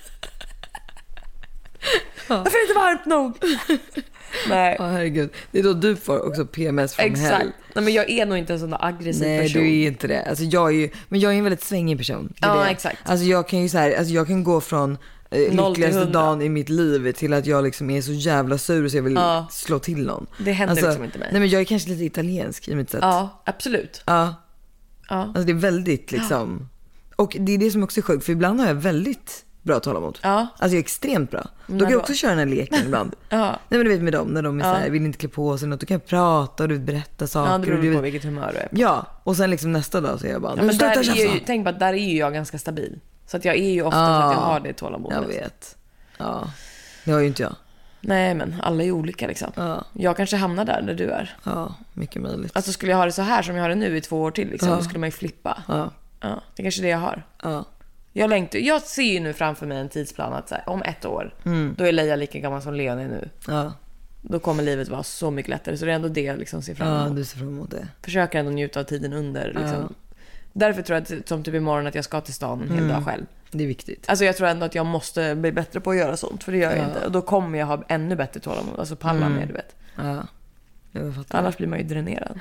Varför är det inte varmt nog? Nej. Herregud. Det är då du får också PMS från helg. Nej, men jag är nog inte en sån aggressiv person. Nej, du är inte det. Alltså men jag är en väldigt svängig person. Ja, exakt. Alltså jag kan ju så här, jag kan gå från lyckligaste dagen i mitt liv till att jag liksom är så jävla sur så jag vill slå till någon. Det händer liksom inte mig. Nej, men jag är kanske lite italiensk i mitt sätt. Ja, absolut. Ja. Alltså det är väldigt liksom. Och det är det som också är sjukt, för ibland har jag väldigt bra tålamod. Ja. Alltså jag är extremt bra. Då kan jag också köra den här leken ibland. Nej, men du vet med dem, när de är så här, vill inte klä på sig något, då kan jag prata och du berätta saker. Ja, det beror på vilket humör du är på. Ja, och sen liksom nästa dag så är jag bara, men tänk på att där är ju jag ganska stabil. Så att jag är ju ofta så att jag har det tålamodet. Jag vet. Ja, det har ju inte jag. Nej, men alla är olika liksom. Jag kanske hamnar där du är. Ja, mycket möjligt. Alltså skulle jag ha det så här som jag har det nu i 2 år till liksom, då skulle man ju flippa. Ja, det är kanske det jag har. Ja. Jag ser ju nu framför mig en tidsplan att så här, om 1 år då är Leia lika gammal som Leon är nu. Ja. Då kommer livet vara så mycket lättare. Så det är ändå det jag liksom ser fram emot. Ja, du ser fram emot det. Försöker ändå njuta av tiden under liksom. Därför tror jag att som typ imorgon att jag ska till stan en hel dag själv. Det är viktigt. Alltså jag tror ändå att jag måste bli bättre på att göra sånt. För det gör jag inte. Och då kommer jag ha ännu bättre tålamod. Alltså palla med, du vet. Ja, jag fattar. Annars blir man ju dränerad.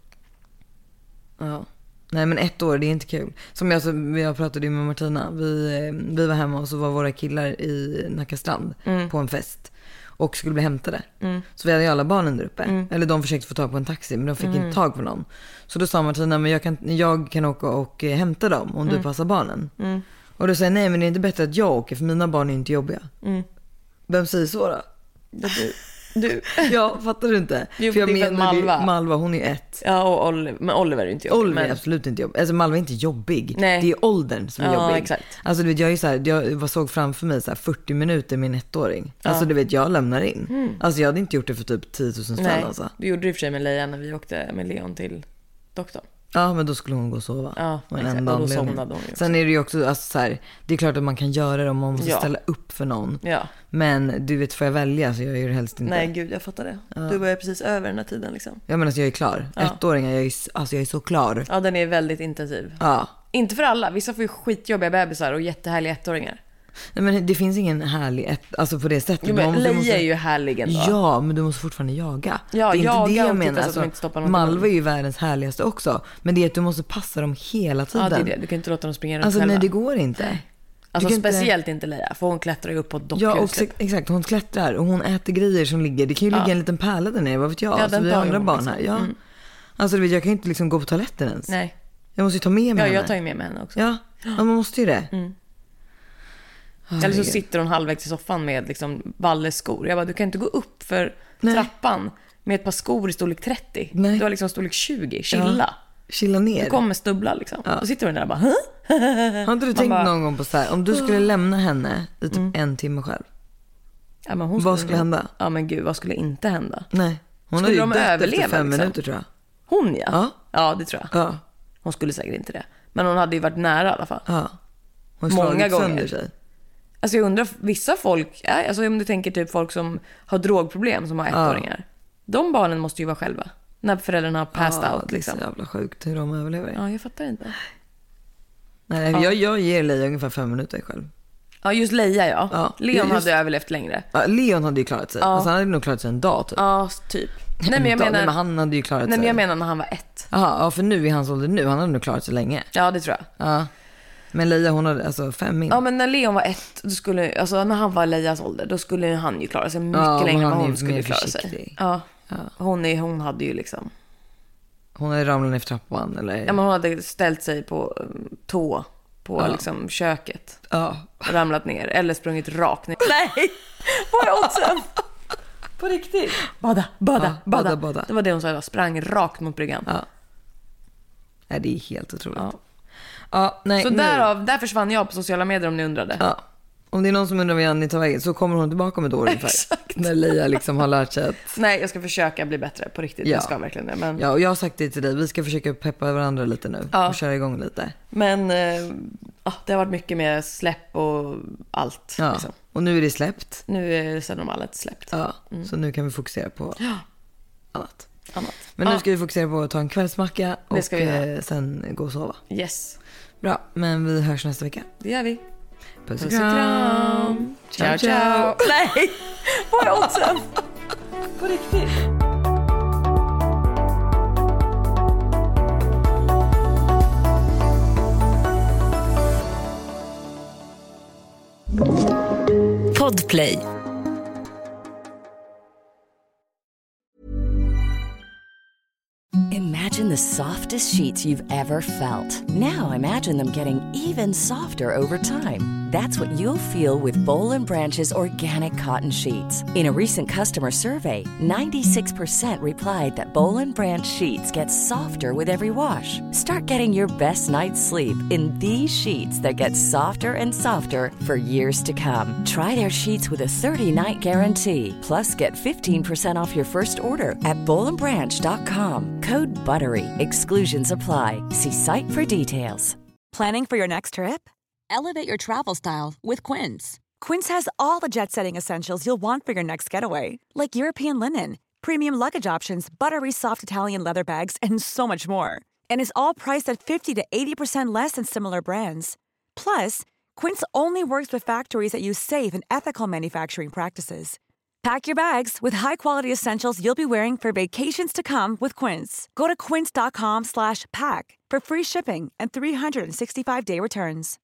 Ja. Nej, men 1 år, det är inte kul. Som jag pratade med Martina. Vi var hemma och så var våra killar i Nackastrand på en fest. Och skulle bli hämtade. Så vi hade ju alla barnen där uppe. Eller de försökte få tag på en taxi, men de fick inte tag på någon. Så då sa Martina, men jag kan åka och hämta dem om du passar barnen. Och då säger jag, nej, men det är inte bättre att jag åker, för mina barn är inte jobbiga. Vem säger så då? Du. Ja, fattar du inte? Jo, för jag menar Malva, hon är 1. Ja, och Oliver är inte jobbig. Oliver är absolut inte jobbig. Alltså Malva är inte jobbig. Nej. Det är åldern som är jobbig. Exakt. Alltså du vet, jag såg framför mig så här 40 minuter med en 1-åring. Alltså du vet, jag lämnar in. Alltså jag hade inte gjort det för typ 10 000 spänn alltså. Du gjorde det i och för sig med Leia när vi åkte med Leon till doktorn. Ja, men då skulle hon gå och sova. Ja, exakt. Och då somnade hon ju. Sen är det ju också alltså, så här, det är klart att man kan göra det om man måste ställa upp för någon. Ja. Men du vet, får jag välja så jag gör det helst inte. Nej, gud, jag fattar det. Du börjar precis över den här tiden liksom. Ja, men alltså jag är klar. 1-åringar, jag är så klar. Ja, den är väldigt intensiv. Ja. Inte för alla. Vissa får ju skitjobbiga bebisar och jättehärliga 1-åringar. Nej, men det finns ingen härlig alltså på det sättet. Jo, men Leia är ju härlig ändå. Ja, men du måste fortfarande jaga. Ja, det är inte det jag menar. Alltså, Malva är ju världens härligaste också. Men det är att du måste passa dem hela tiden. Ja, det är det. Du kan inte låta dem springa runt alltså, själva. Nej, det går inte. Alltså speciellt inte Leia, för hon klättrar ju upp på dockhuset. Ja, och exakt. Hon klättrar och hon äter grejer som ligger. Det kan ju ligga en liten pärla där nere, vad vet jag. Ja, alltså, vi har andra barn här. Ja. Alltså du vet, jag kan inte liksom gå på toaletten ens. Nej. Jag måste ju ta med mig henne. Ja, jag tar ju med mig henne också. Ja, man måste ju det. Eller så sitter hon halvvägs i soffan med liksom valleskor. Jag bara, du kan inte gå upp för trappan med ett par skor i storlek 30. Nej. Du har liksom storlek 20. Chilla. Chilla ner. Du kommer stubla liksom. Då sitter hon där och bara, Har inte du tänkt någon gång på så här, om du skulle lämna henne i typ 1 timme själv? Ja, men vad skulle hända? Ja, men gud, vad skulle inte hända? Nej. Hon skulle de överleva efter 5 minuter tror jag. Hon ja, det tror jag. Ja. Hon skulle säkert inte det. Men hon hade ju varit nära i alla fall. Ja. Hon många gånger sönder sig. Alltså jag undrar, vissa folk, alltså om du tänker typ folk som har drogproblem som har 1-åringar. De barnen måste ju vara själva. När föräldrarna har passed out liksom. Det är så jävla sjukt hur de överlever. Ja, jag fattar inte. Nej, jag ger Leia ungefär 5 minuter själv. Ja, just Leia, ja. Leon hade överlevt längre. Ja, Leon hade ju klarat sig. Alltså, han hade nog klarat sig en dag typ. Ja, typ. Nej, men jag menar, men han hade ju klarat sig. Nej, men jag menar när han var 1. Jaha, ja, för nu i hans ålder nu, han hade nog klarat sig länge. Ja, det tror jag. Ja. Men Leia, hon hade alltså 5 min. Ja, men när Leon var 1, då skulle, alltså när han var Leias ålder, då skulle han ju klara sig mycket längre än vad hon skulle klara sig. Ja. Hon hade ju liksom... Hon hade ramlat ner för trappan, eller? Ja, men hon hade ställt sig på tå på liksom köket. Ja. Och ramlat ner, eller sprungit rakt ner. Nej, vad är oddsen? På riktigt. Bada. Det var det hon sa, jag sprang rakt mot bryggan. Ja. Nej, det är helt otroligt. Ja. Ja, nej, så där försvann jag på sociala medier, om ni undrade. Ja. Om det är någon som undrar vad Annie tar vägen, så kommer hon tillbaka om ett år ungefär. Exakt. När Leia liksom har lärt sig att... Nej, jag ska försöka bli bättre på riktigt. Jag ska verkligen det. Men... Ja, och jag har sagt det till dig. Vi ska försöka peppa varandra lite nu. Och köra igång lite. Men det har varit mycket med släpp och allt. Ja. Liksom. Och nu är det släppt. Nu är det normalet släppt. Ja, så nu kan vi fokusera på annat. Men nu ska vi fokusera på att ta en kvällsmacka och sen gå och sova. Yes. Bra, men vi hörs nästa vecka. Det gör vi. Puss och kram. Ciao. Nej, vad är oddsen? På riktigt. Podplay. Imagine the softest sheets you've ever felt. Now imagine them getting even softer over time. That's what you'll feel with Boll & Branch's organic cotton sheets. In a recent customer survey, 96% replied that Boll & Branch sheets get softer with every wash. Start getting your best night's sleep in these sheets that get softer and softer for years to come. Try their sheets with a 30-night guarantee. Plus, get 15% off your first order at bollandbranch.com. Code BUTTERY. Exclusions apply. See site for details. Planning for your next trip? Elevate your travel style with Quince. Quince has all the jet-setting essentials you'll want for your next getaway, like European linen, premium luggage options, buttery soft Italian leather bags, and so much more. And is all priced at 50 to 80% less than similar brands. Plus, Quince only works with factories that use safe and ethical manufacturing practices. Pack your bags with high-quality essentials you'll be wearing for vacations to come with Quince. Go to quince.com/pack for free shipping and 365-day returns.